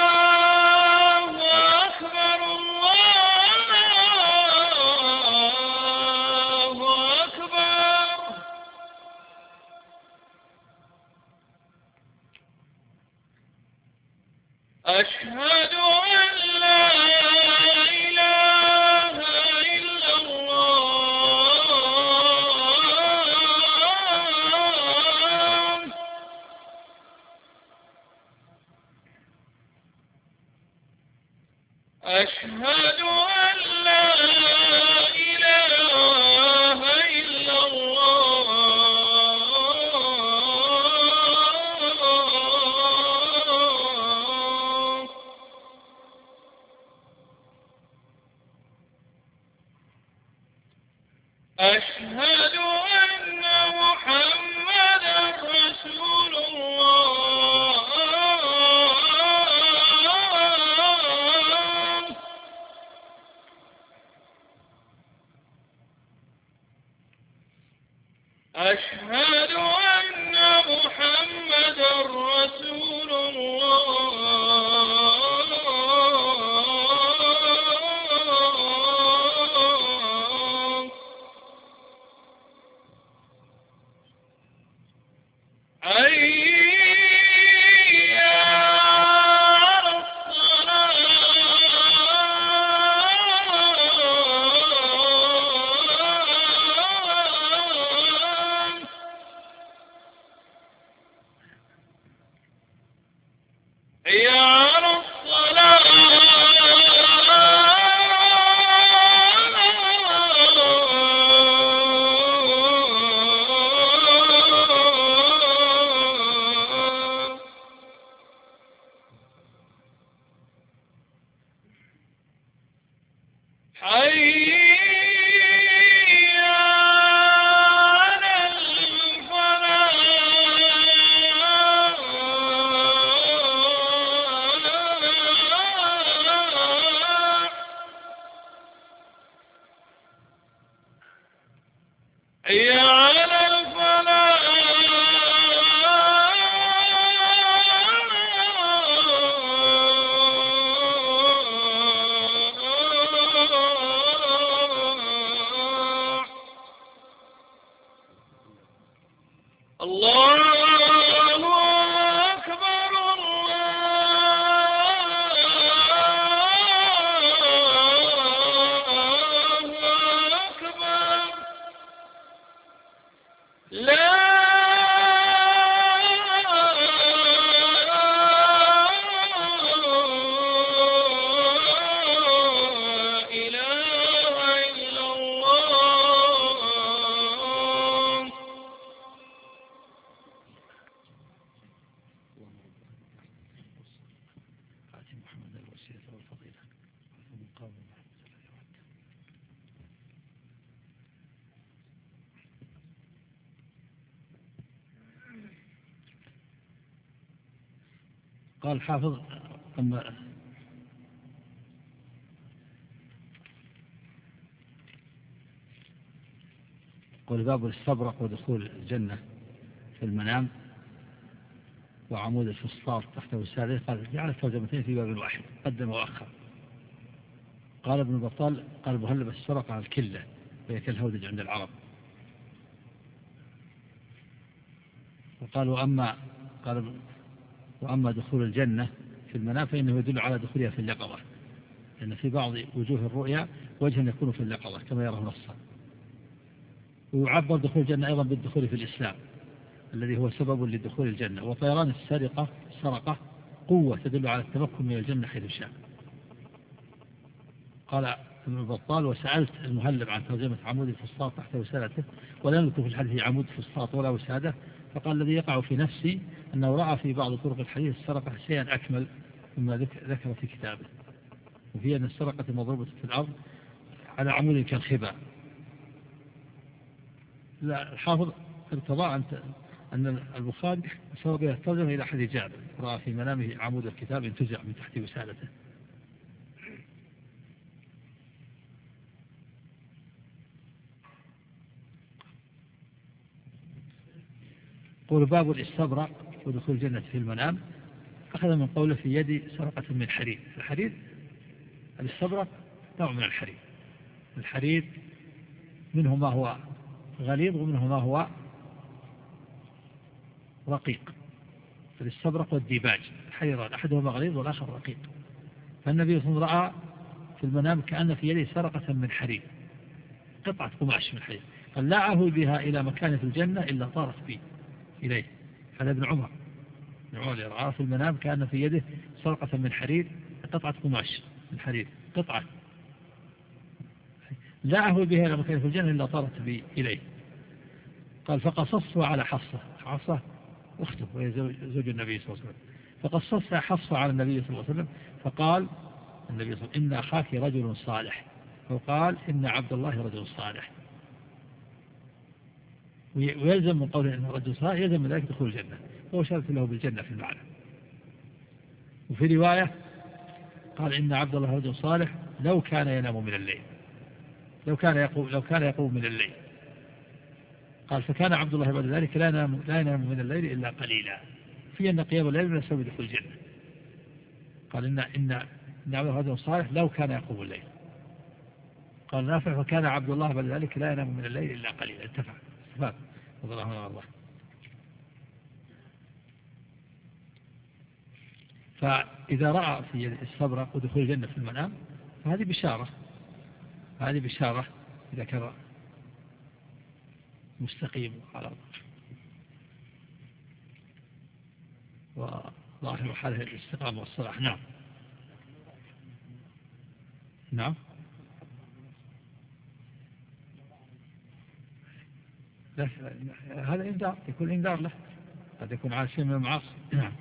أكبر الله أكبر. أشهد أن لا إله إلا الله. أشهد أن محمدا رسول الله. أشهد أن محمدا رسول الله. حي على الصلاة. حي على الصلاة. حي على الفلاح. حي على الفلاح. الله أكبر. الله أكبر. لا إله إلا الله. آتي محمد الوسيلة والفضيلة ومن قام محمد لا يرد. قال الحافظ أما قول باب الاستبرق ودخول الجنة في المنام وعمود الفسطاط تحته وسادة. قال جعل ترجمتين في باب واحد قدم وأخر. قال ابن بطال قال مهلب السرق على الكلة وهي كالهودج عند العرب. وقال وأما دخول الجنة في المنام فإنه يدل على دخولها في اليقظة، لأن في بعض وجوه الرؤيا وجه يكون في اليقظة كما يراه نصا. ويعبر دخول الجنة أيضا بالدخول في الإسلام الذي هو سبب لدخول الجنة. وطيران السرقة قوة تدل على التمكن من الجنة حيث شاء. قال ابن بطال وسألت المهلب عن ترجمة عمود الفسطاط تحت وسادته ولم يذكر في الحديث عمود فسطاط ولا وسادة، فقال الذي يقع في نفسي أنه رأى في بعض طرق الحديث السرقة شيئا أكمل مما ذكر في كتابه، وهي أن السرقة مضروبة في الأرض على عمود كالخبا. لا الحافظ ارتضى أن البخاري سوى بها الترجمة إلى حديث جابر رأى في منامه عمود الكتاب انتزع من تحت وسادته. قول باب الاستبرق ودخول الجنة في المنام أخذ من قوله في يدي سرقة من حرير. الحرير الاستبرق نوع من الحرير. الحرير منه ما هو غليظ ومنه ما هو رقيق. الاستبرق والديباج الحريران أحدهما غليظ والآخر رقيق. فالنبي صلى الله عليه وسلم رأى في المنام كأن في يده سرقة من حرير، قطعة قماش من حرير، قال لا أهوي بها إلى مكان في الجنة إلا طارت بي إليه. هذا ابن عمر رأى في المنام كأن في يده سرقة من حرير قطعة قماش من حديد قطعة لا أهوي بها إلى مكان في الجنة إلا طارت بي إليه. قال فقصصته على حفصة أخته وهي زوج النبي صلى الله عليه وسلم، فقصصها حفصة على النبي صلى الله عليه وسلم، فقال النبي صلى الله عليه وسلم إن أخاك رجل صالح، وقال إن عبد الله رجل صالح. ويلزم من قوله إن رجل صالح يلزم من ذلك دخول الجنة، هو شرط له بالجنة في المعنى. وفي رواية قال إن عبد الله رجل صالح لو كان ينام من الليل، لو كان يقوم من الليل. قال فكان عبد الله بعد ذلك لا ينام من الليل إلا قليلا، في أن قيام الليل من سبب دخول الجنة. قال إن عبد الله رجل صالح لو كان يقوم الليل. قال نافع فكان عبد الله بعد ذلك لا ينام من الليل إلا قليلا. اتفق رضي الله عنه وارضاه. فإذا رأى في الصبر ودخول الجنة في المنام فهذه بشارة إذا كان مستقيم على وظاهر حاله الاستقامة والصلاح. نعم هذا إنذار، يكون إنذار له، قد يكون عاصم من المعاصي. نعم.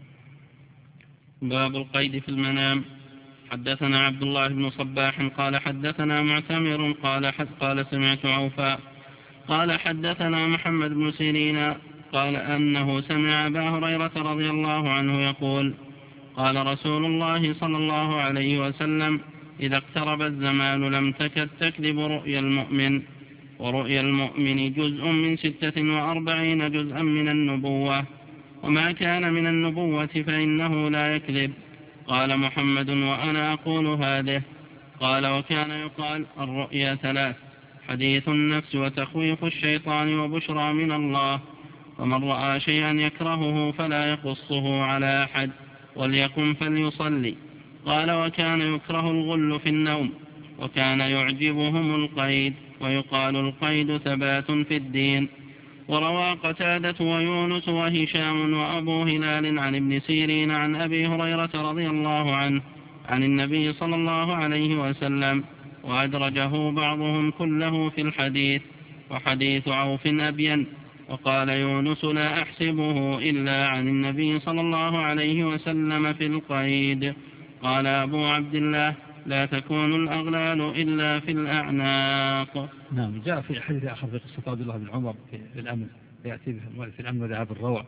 باب القيد في المنام. حدثنا عبد الله بن صباح قال حدثنا معتمر قال سمعت عوفا قال حدثنا محمد بن سيرين قال أنه سمع أبا هريرة رضي الله عنه يقول قال رسول الله صلى الله عليه وسلم إذا اقترب الزمان لم تكد تكذب رؤيا المؤمن، ورؤيا المؤمن جزء من 46 جزءا من النبوة، وما كان من النبوة فإنه لا يكذب. قال محمد وأنا أقول هذه. قال وكان يقال الرؤيا 3: حديث النفس وتخويف الشيطان وبشرى من الله، ومن رأى شيئا يكرهه فلا يقصه على أحد وليقم فليصلي. قال وكان يكره الغل في النوم، وكان يعجبهم القيد، ويقال القيد ثبات في الدين. وروى قتادة ويونس وهشام وأبو هلال عن ابن سيرين عن أبي هريرة رضي الله عنه عن النبي صلى الله عليه وسلم، وأدرجه بعضهم كله في الحديث، وحديث عوف أبين. وقال يونس لا أحسبه إلا عن النبي صلى الله عليه وسلم في القيد. قال أبو عبد الله لا تكون الأغلال إلا في الأعناق. نعم. جاء في حديث آخر في قصة عبد الله بن عمر في الأمن، يأتي في الأمن وذهاب الروع،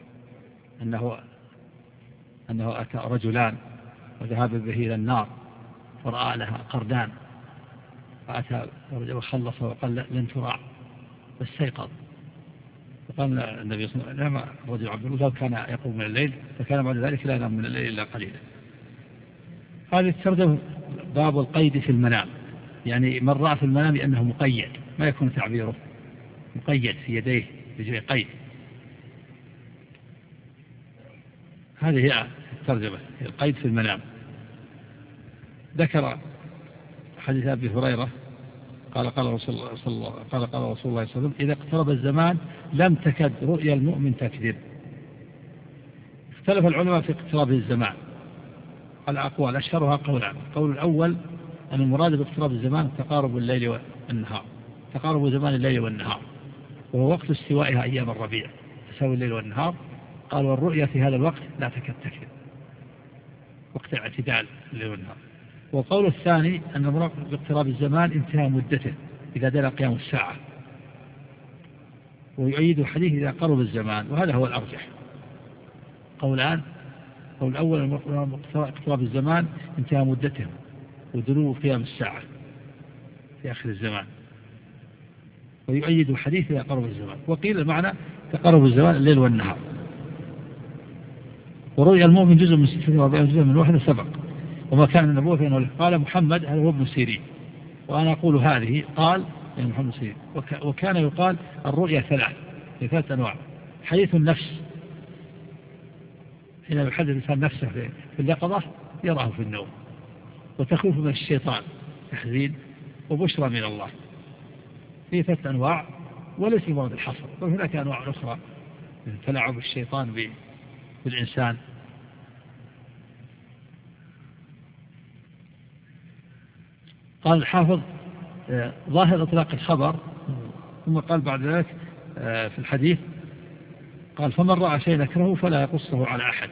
أنه أتى رجلان وذهب به إلى النار فرأى لها قردان، فأتى الرجل وخلص وقال لن تراع، فاستيقظ. فقال النبي صلى الله عليه وسلم الرجل عبد الله لو كان يقوم من الليل فكان بعد ذلك لا ينام من الليل إلا قليلا. هذه الترجمة باب القيد في المنام، يعني من رأى في المنام أنه مقيد، ما يكون تعبيره مقيد في يديه بجوي قيد. هذه هي الترجمة، القيد في المنام. ذكر حديث أبي هريرة قال رسول الله صلى الله عليه وسلم إذا اقترب الزمان لم تكد رؤيا المؤمن تكذب. اختلف العلماء في اقتراب الزمان على أقوال، أشهرها قولان. القول الأول أن المراد باقتراب الزمان تقارب الليل والنهار، تقارب زمان الليل والنهار، وهو وقت استوائها أيام الربيع، تساوي الليل والنهار. قال والرؤيا في هذا الوقت لا تكاد تكذب، وقت اعتدال الليل والنهار. والقول الثاني أن المراد باقتراب الزمان انتهى مدته إذا دل قيام الساعة، ويؤيد الحديث إذا قرب الزمان، وهذا هو الأرجح. قولان: القول الأول اقتراب الزمان انتهى مدته ودلو قيام الساعة في آخر الزمان، ويؤيد الحديث إذا قرب الزمان. وقيل المعنى تقرب الزمان الليل والنهار. ورؤيا المؤمن جزء من 46 جزء من واحدة سبق، وما كان النبوة فإنه قال محمد هذا هو ابن سيرين وأنا أقول هذه. قال يعني محمد سيرين. وكان يقال الرؤيا 3 أنواع: حديث النفس حين يحدث الإنسان نفسه في اليقظة يراه في النوم، وتخوف من الشيطان تحزين، وبشرى من الله. في 3 أنواع وليس مراد الحصر، بل هناك أنواع أخرى من تلاعب الشيطان بالإنسان. قال الحافظ ظاهر إطلاق الخبر، ثم قال بعد ذلك في الحديث قال فمن رأى شيء يكرهه فلا يقصه على أحد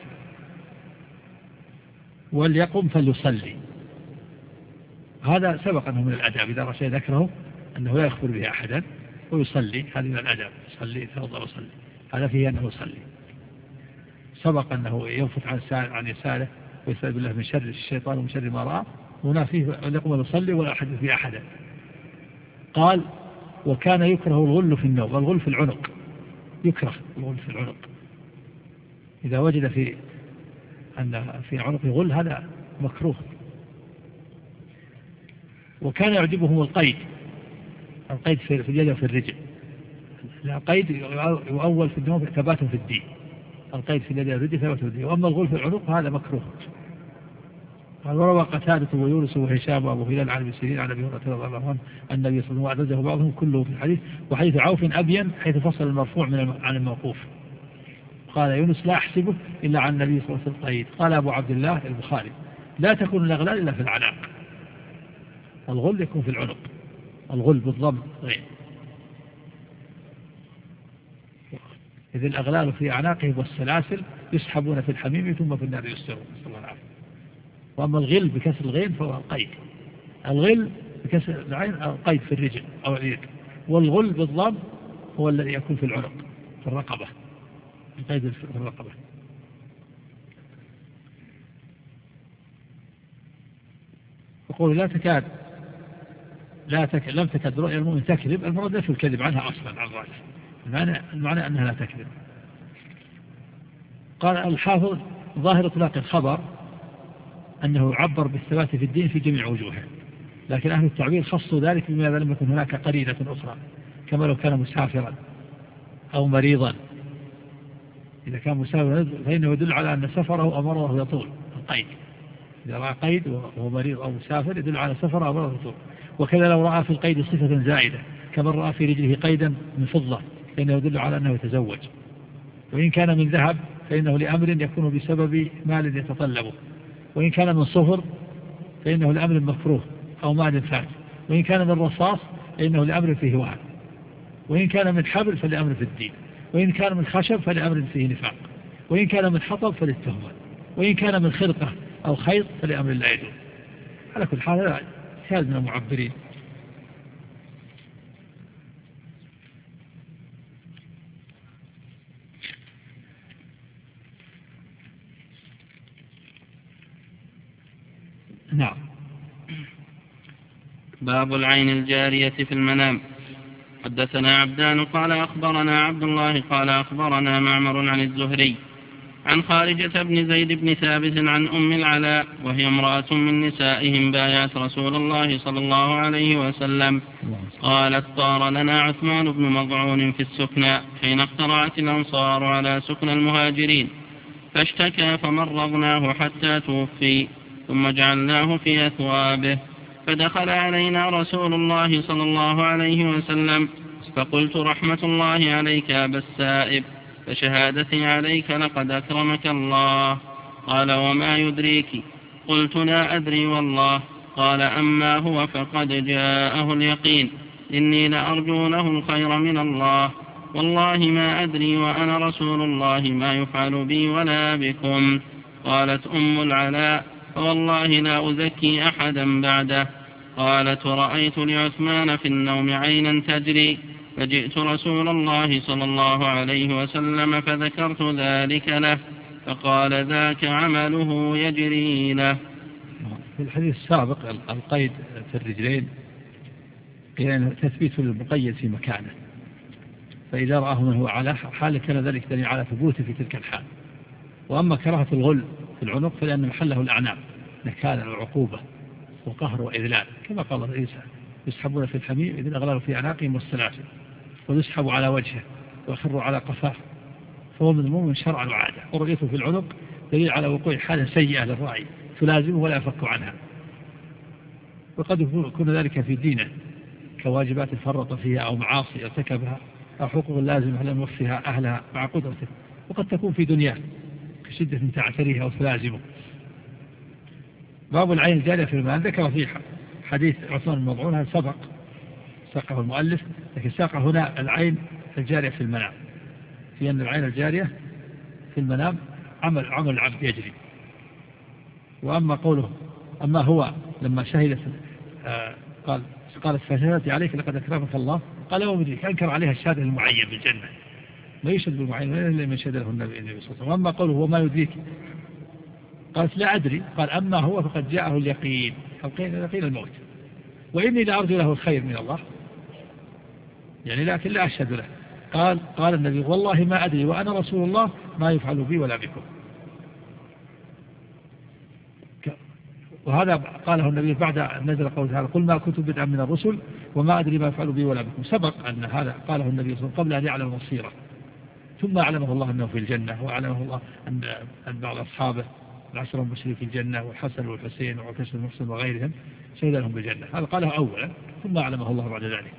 وليقم فليصلي. هذا سبق أنه من الأداب، إذا رأى شيء يكرهه أنه لا يخبر به أحدا ويصلي، هذه من الأداب، يصلي يتوضأ ويصلي، هذا فيه أنه يصلي. سبق أنه ينفت عن يساره ويستعيذ بالله من شر الشيطان ومن شر ما رأى، هنا فيه أن يقوم ويصلي ولا يحدث به أحدا. قال وكان يكره الغل في النوم، والغل في العنق، يكره الغل في العنق، إذا وجد أن في عنق غل هذا مكروه. وكان يعجبهم القيد في اليد وفي الرجل، القيد يؤول في النوم ثبات في الدين، القيد في اليد والرجل ثبات في الدين، وأما الغل في العنق هذا مكروه. قال وروى قتادة ويونس وهشام وابو هلال عن ابن سيرين عن ابي هريرة رضي الله عنه أن النبي صلى الله عليه وسلم بعضهم كله في الحديث، وحديث عوف أبين حيث فصل المرفوع عن الموقوف. قال يونس لا أحسبه إلا عن النبي صلى الله عليه وسلم قيد. قال أبو عبد الله البخاري لا تكون الأغلال إلا في العناق، الغل يكون في العنق، الغل بالضم غير، إذ الأغلال في أعناقهم والسلاسل يسحبون في الحميم ثم في النار يسجرون، نسأل الله العافية. وأما الغل بكسر الغين فهو القيد، الغل بكسر العين القيد في الرجل أو اليد، والغل بالضم هو الذي يكون في العنق في الرقبة، القيد في الرقبة. يقول لم تكاد رؤيا المؤمن تكذب، المراد نفي الكذب عنها أصلا عن الراجح، المعنى أنها لا تكذب. قال الحافظ ظاهر إطلاق الخبر أنه يعبر بالثبات في الدين في جميع وجوهه، لكن أهل التعبير خصوا ذلك بما لم يكن هناك قرينة أخرى، كما لو كان مسافرا أو مريضا. إذا كان مسافرا فإنه يدل على أن سفره أو مرضه يطول، القيد إذا رأى قيد وهو مريض أو مسافر يدل على سفره أو مرضه يطول. وكذا لو رأى في القيد صفة زائدة كما رأى في رجله قيدا من فضة فإنه يدل على أنه يتزوج. وإن كان من ذهب فإنه لأمر يكون بسبب مال يتطلبه، وإن كان من صفر فإنه لأمر مكروه أو مال فات، وإن كان من رصاص فإنه لأمر فيه وهن، وإن كان من حبل فلأمر في الدين، وإن كان من خشب فلأمر فيه نفاق، وإن كان من حطب فللتهمة، وإن كان من خرقة أو خيط فلأمر لا يجوز. على كل حال هذا اجتهاد من المعبرين. نعم. باب العين الجارية في المنام. حدثنا عبدان قال أخبرنا عبد الله قال أخبرنا معمر عن الزهري عن خارجة بن زيد بن ثابت عن أم العلاء وهي امرأة من نسائهم بايعت رسول الله صلى الله عليه وسلم قالت طار لنا عثمان بن مضعون في السكنى حين اخترعت الأنصار على سكن المهاجرين فاشتكى فمرضناه حتى توفي ثم جعلناه في أثوابه فدخل علينا رسول الله صلى الله عليه وسلم فقلت رحمة الله عليك أبا السائب فشهادتي عليك لقد أكرمك الله. قال وما يدريك؟ قلت لا أدري والله. قال أما هو فقد جاءه اليقين إني لأرجو له الخير من الله والله ما أدري وأنا رسول الله ما يفعل بي ولا بكم. قالت أم العلاء فوالله لا أزكي أحدا بعده. قالت رأيت لعثمان في النوم عينا تجري فجئت رسول الله صلى الله عليه وسلم فذكرت ذلك له فقال ذاك عمله يجري له. في الحديث السابق القيد في الرجلين يعني تثبيت المقيد في مكانه، فإذا رآه من هو على حال كان ذلك دليل على ثبوته في تلك الحال. وأما كراهة الغل في العنق فلأن محله الأعناق نكالا وعقوبة وقهر وإذلال، كما قال عيسى يسحبون في الحميم إذ الأغلال في أعناقهم والسلاسل ويسحب على وجهه ويخر على قفاه، فهو مذموم من شرعا وعادة. ورؤيته في العنق دليل على وقوع حالة سيئة للراعي تلازمه ولا يفك عنها، وقد يكون ذلك في دينه كواجبات فرط فيها أو معاصي ارتكبها أو حقوق لازمة لم يوفيها أهلها مع قدرته، وقد تكون في دنياه كشدة تعتريها أو تلازمه. باب العين الجارية في المنام ذكر فيه حديث عثمان المضعون هذا ساقه المؤلف، لكن ساق هنا العين الجارية في المنام، في أن العين الجارية في المنام عمل العبد يجري. وأما قوله أما هو لما شهدت قالت فشهدت عليك لقد أكرمك الله، قال وما يدريك، أنكر عليها الشهادة المعين بالجنة، ما يشهد بالمعين إلا من شهد له النبي صلى الله عليه وسلم. وأما قوله وما يدريك قالت لا أدري، قال أما هو فقد جاءه اليقين، اليقين الموت، وإني لأرجو له الخير من الله، يعني لكن لا أشهد له. قال النبي والله ما أدري وأنا رسول الله ما يفعل بي ولا بكم. وهذا قاله النبي بعد نزل قوله تعالى قل ما كنت بدعا من الرسل وما أدري ما يفعل بي ولا بكم. سبق أن هذا قاله النبي صلى الله عليه وسلم قبل أن يعلم المصيرة، ثم أعلمه الله أنه في الجنة، وأعلمه الله أن بعض أصحابه العشرة المبشرين في الجنة والحسن والحسين وعكاشة المحسن وغيرهم شهد لهم بالجنة. هذا قاله أولا ثم أعلمه الله بعد ذلك.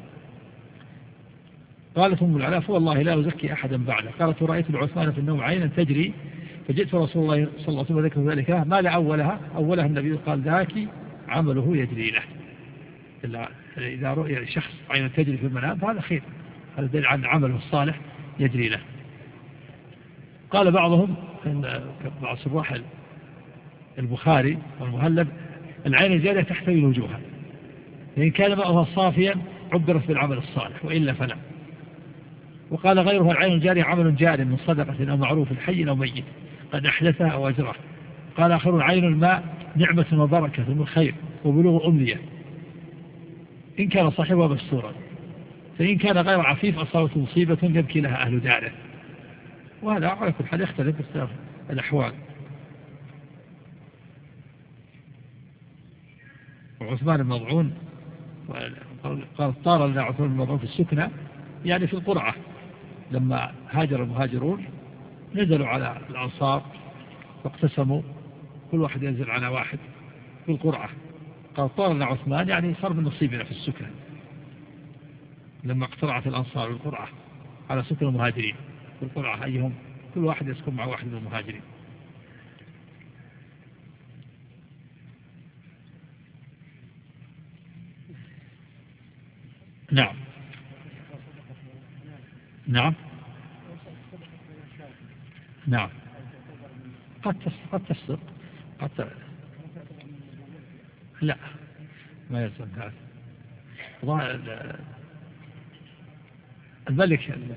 قالت أم العلاء فوالله لا أزكي أحدا بعده. قالت رأيت العثمان في النوم عينا تجري، فجئت رسول الله صلى الله عليه وسلم ذكر ذلك ما لأولها النبي قال ذاك عمله يجري له. إذا رؤي شخص عينا تجري في المنام فهذا خير، هذا دليل عن عمله الصالح يجري له. قال بعضهم بعض شراح البخاري والمهلب العين الجارية تحتوي الوجوه، فإن كان ماؤها صافيا عبرت بالعمل الصالح وإلا فلا. وقال غيره العين الجارية عمل جار من صدقة أو معروف حي أو ميت قد أحدثها أو أجراه. قال آخر العين الماء نعمة وبركة من خير وبلوغ أمنية إن كان صاحبها مستورا، فإن كان غير عفيف أصابت مصيبة يبكي لها أهل داره. وهذا على كل حال يختلف باختلاف الأحوال. وعثمان المضعون قال طار لنا عثمان المضعون في السكنة، يعني في القرعة، لما هاجر المهاجرون نزلوا على الأنصار واقتسموا كل واحد ينزل على واحد في القرعة. قال طار لنا عثمان يعني صار من نصيبنا في السكنة، لما اقترعت الأنصار بالقرعة على سكن المهاجرين في القرعة أيهم كل واحد يسكن مع واحد من المهاجرين. نعم نعم نعم قد تصدق لا ما يلزم هذا. الملك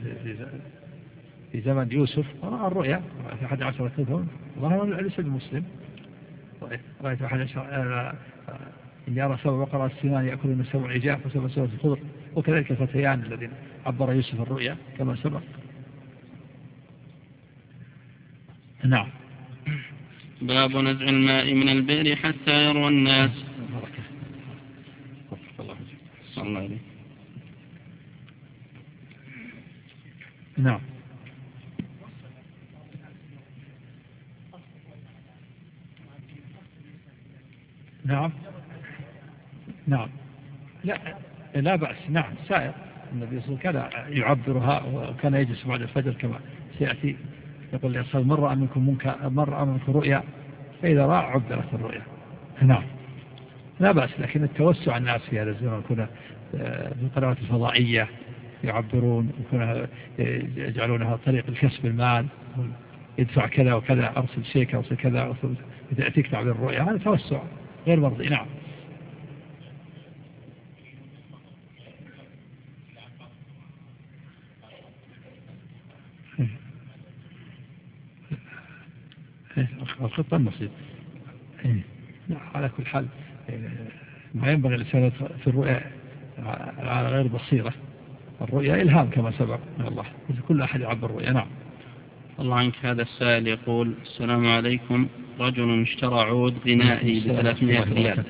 في زمن يوسف رأى الرؤيا في 11 كتب ظهر ليس المسلم، رأيت 11 إني أرى 7 بقرات سمان يأكلون 7 عجاف و7 سنوات الخضر، وكذلك الفتيان الذين عبر يوسف الرؤيا كما سبق. نعم. باب نزع الماء من البئر حتى يروى الناس. صلى الله عليه. نعم نعم نعم لا بأس. نعم سائر النبي صلى الله عليه وسلم كان يعبرها، وكان يجلس بعد الفجر كما سيأتي يقول لأصحابه من رأى منكم رؤيا فإذا رأى عبرت الرؤيا. نعم لا بأس، لكن التوسع الناس في هذا الزمن كنا في القنوات الفضائية يعبرون وكنا يجعلونها طريق الكسب المال، يدفع كذا وكذا، أرسل شيك أرسل كذا تأتيك تعبير الرؤيا، هذا توسع غير مرضي. نعم الخطة النصيب. على كل حال ما ينبغي الإنسان في الرؤيا على غير بصيرة، الرؤيا إلهام كما سبق من الله، كل أحد يعبر الرؤيا. نعم. الله عنك. هذا السائل يقول السلام عليكم، رجل اشترى عود غنائي ب300 ريال.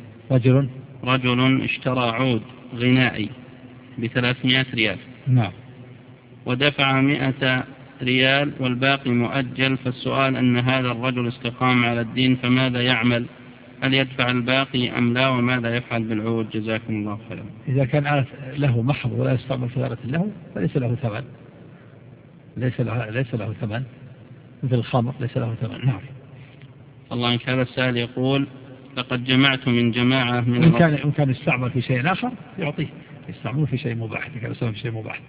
رجل اشترى عود غنائي ب300 ريال. نعم. ودفع 100 ريال والباقي مؤجل، فالسؤال أن هذا الرجل استقام على الدين، فماذا يعمل؟ هل يدفع الباقي أم لا؟ وماذا يفعل بالعود؟ جزاكم الله خيرا. إذا كان له محض ولا يستعمل سيارة له فليس له ثمن، ليس له ثمن مثل الخمر، ليس له ثمن. نعم. الله عنك. هذا السائل يقول لقد جمعت من جماعة من إن كان يستعمل في شيء آخر يعطيه، يستعمل في شيء مباح، إذا كان يستعمل في شيء مباح.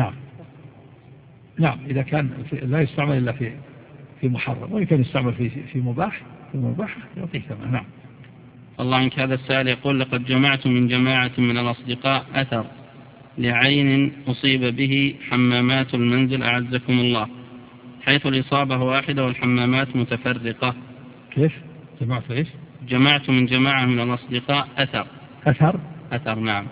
نعم إذا كان لا يستعمل إلا في محرم، وإن كان يستعمل في مباح يعطيه كمان. نعم. الله عنك. هذا السائل يقول: لقد جمعت من جماعة من الأصدقاء أثر لعين أصيب به حمامات المنزل أعزكم الله، حيث الإصابة واحدة والحمامات متفرقة. كيف جمعت إيش؟ جمعت من جماعة من الأصدقاء أثر. نعم.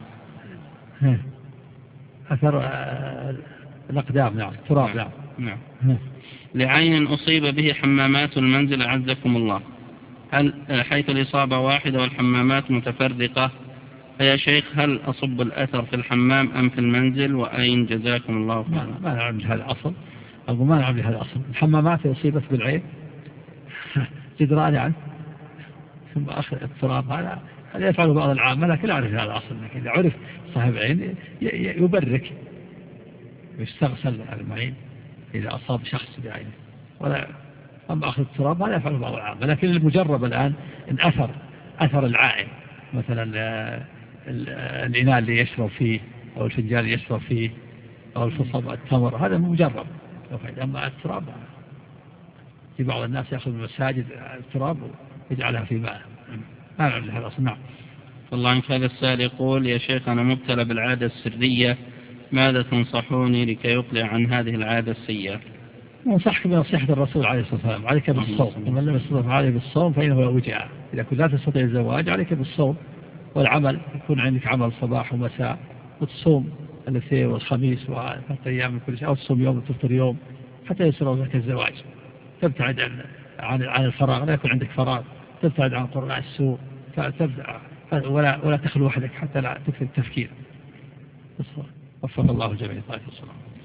أثر الأقدام. نعم. تراب. نعم. لعين أصيب به حمامات المنزل أعزكم الله، هل حيث الإصابة واحدة والحمامات متفرقة، فيا شيخ هل أصب الأثر في الحمام أم في المنزل، وأين جزاكم الله خيرا؟ ما نعمل هذا الأصل. أقول ما نعمل هذا الأصل. الحمامات أصيبت بالعين جدران يعني، ثم أخذ التراب هذا يفعله بعض العامة، لكن لا أعرف هذا الأصل. لكن إذا عرف صاحب عين يبرك ويستغسل المعين إذا أصاب شخص بعينه، ولا أما أخذ التراب هذا يفعله بعض العامة. لكن المجرب الآن إن أثر العائن، مثلا الإناء اللي يشرب فيه أو الفنجان اللي يشرب فيه أو الفصل التمر، هذا مجرب. أما التراب في بعض الناس يأخذ من المساجد التراب ويجعلها في ماء، ما نعلم هذا أصلا. نعم. الله عنك. هذا السائل يقول: يا شيخ أنا مبتلى بالعادة السرية، ماذا تنصحوني لكي يقلع عن هذه العادة السيئة؟ ننصحك بنصيحة الرسول عليه الصلاة والسلام: عليك بالصوم، ومن لم يستطع عليه بالصوم فإنه وجع. إذا كنت لا تستطيع الزواج عليك بالصوم والعمل، يكون عندك عمل صباح ومساء، وتصوم الاثنين والخميس وثلاث أيام من كل شيء، أو تصوم يوم وتفطر يوم، حتى يسر لك الزواج. تبتعد عن الفراغ، لا يكون عندك فراغ، تبتعد عن قرناء السوء، ولا تخلو وحدك حتى لا تكثر التفكير. وفق الله الجميع. طيب الصلاة.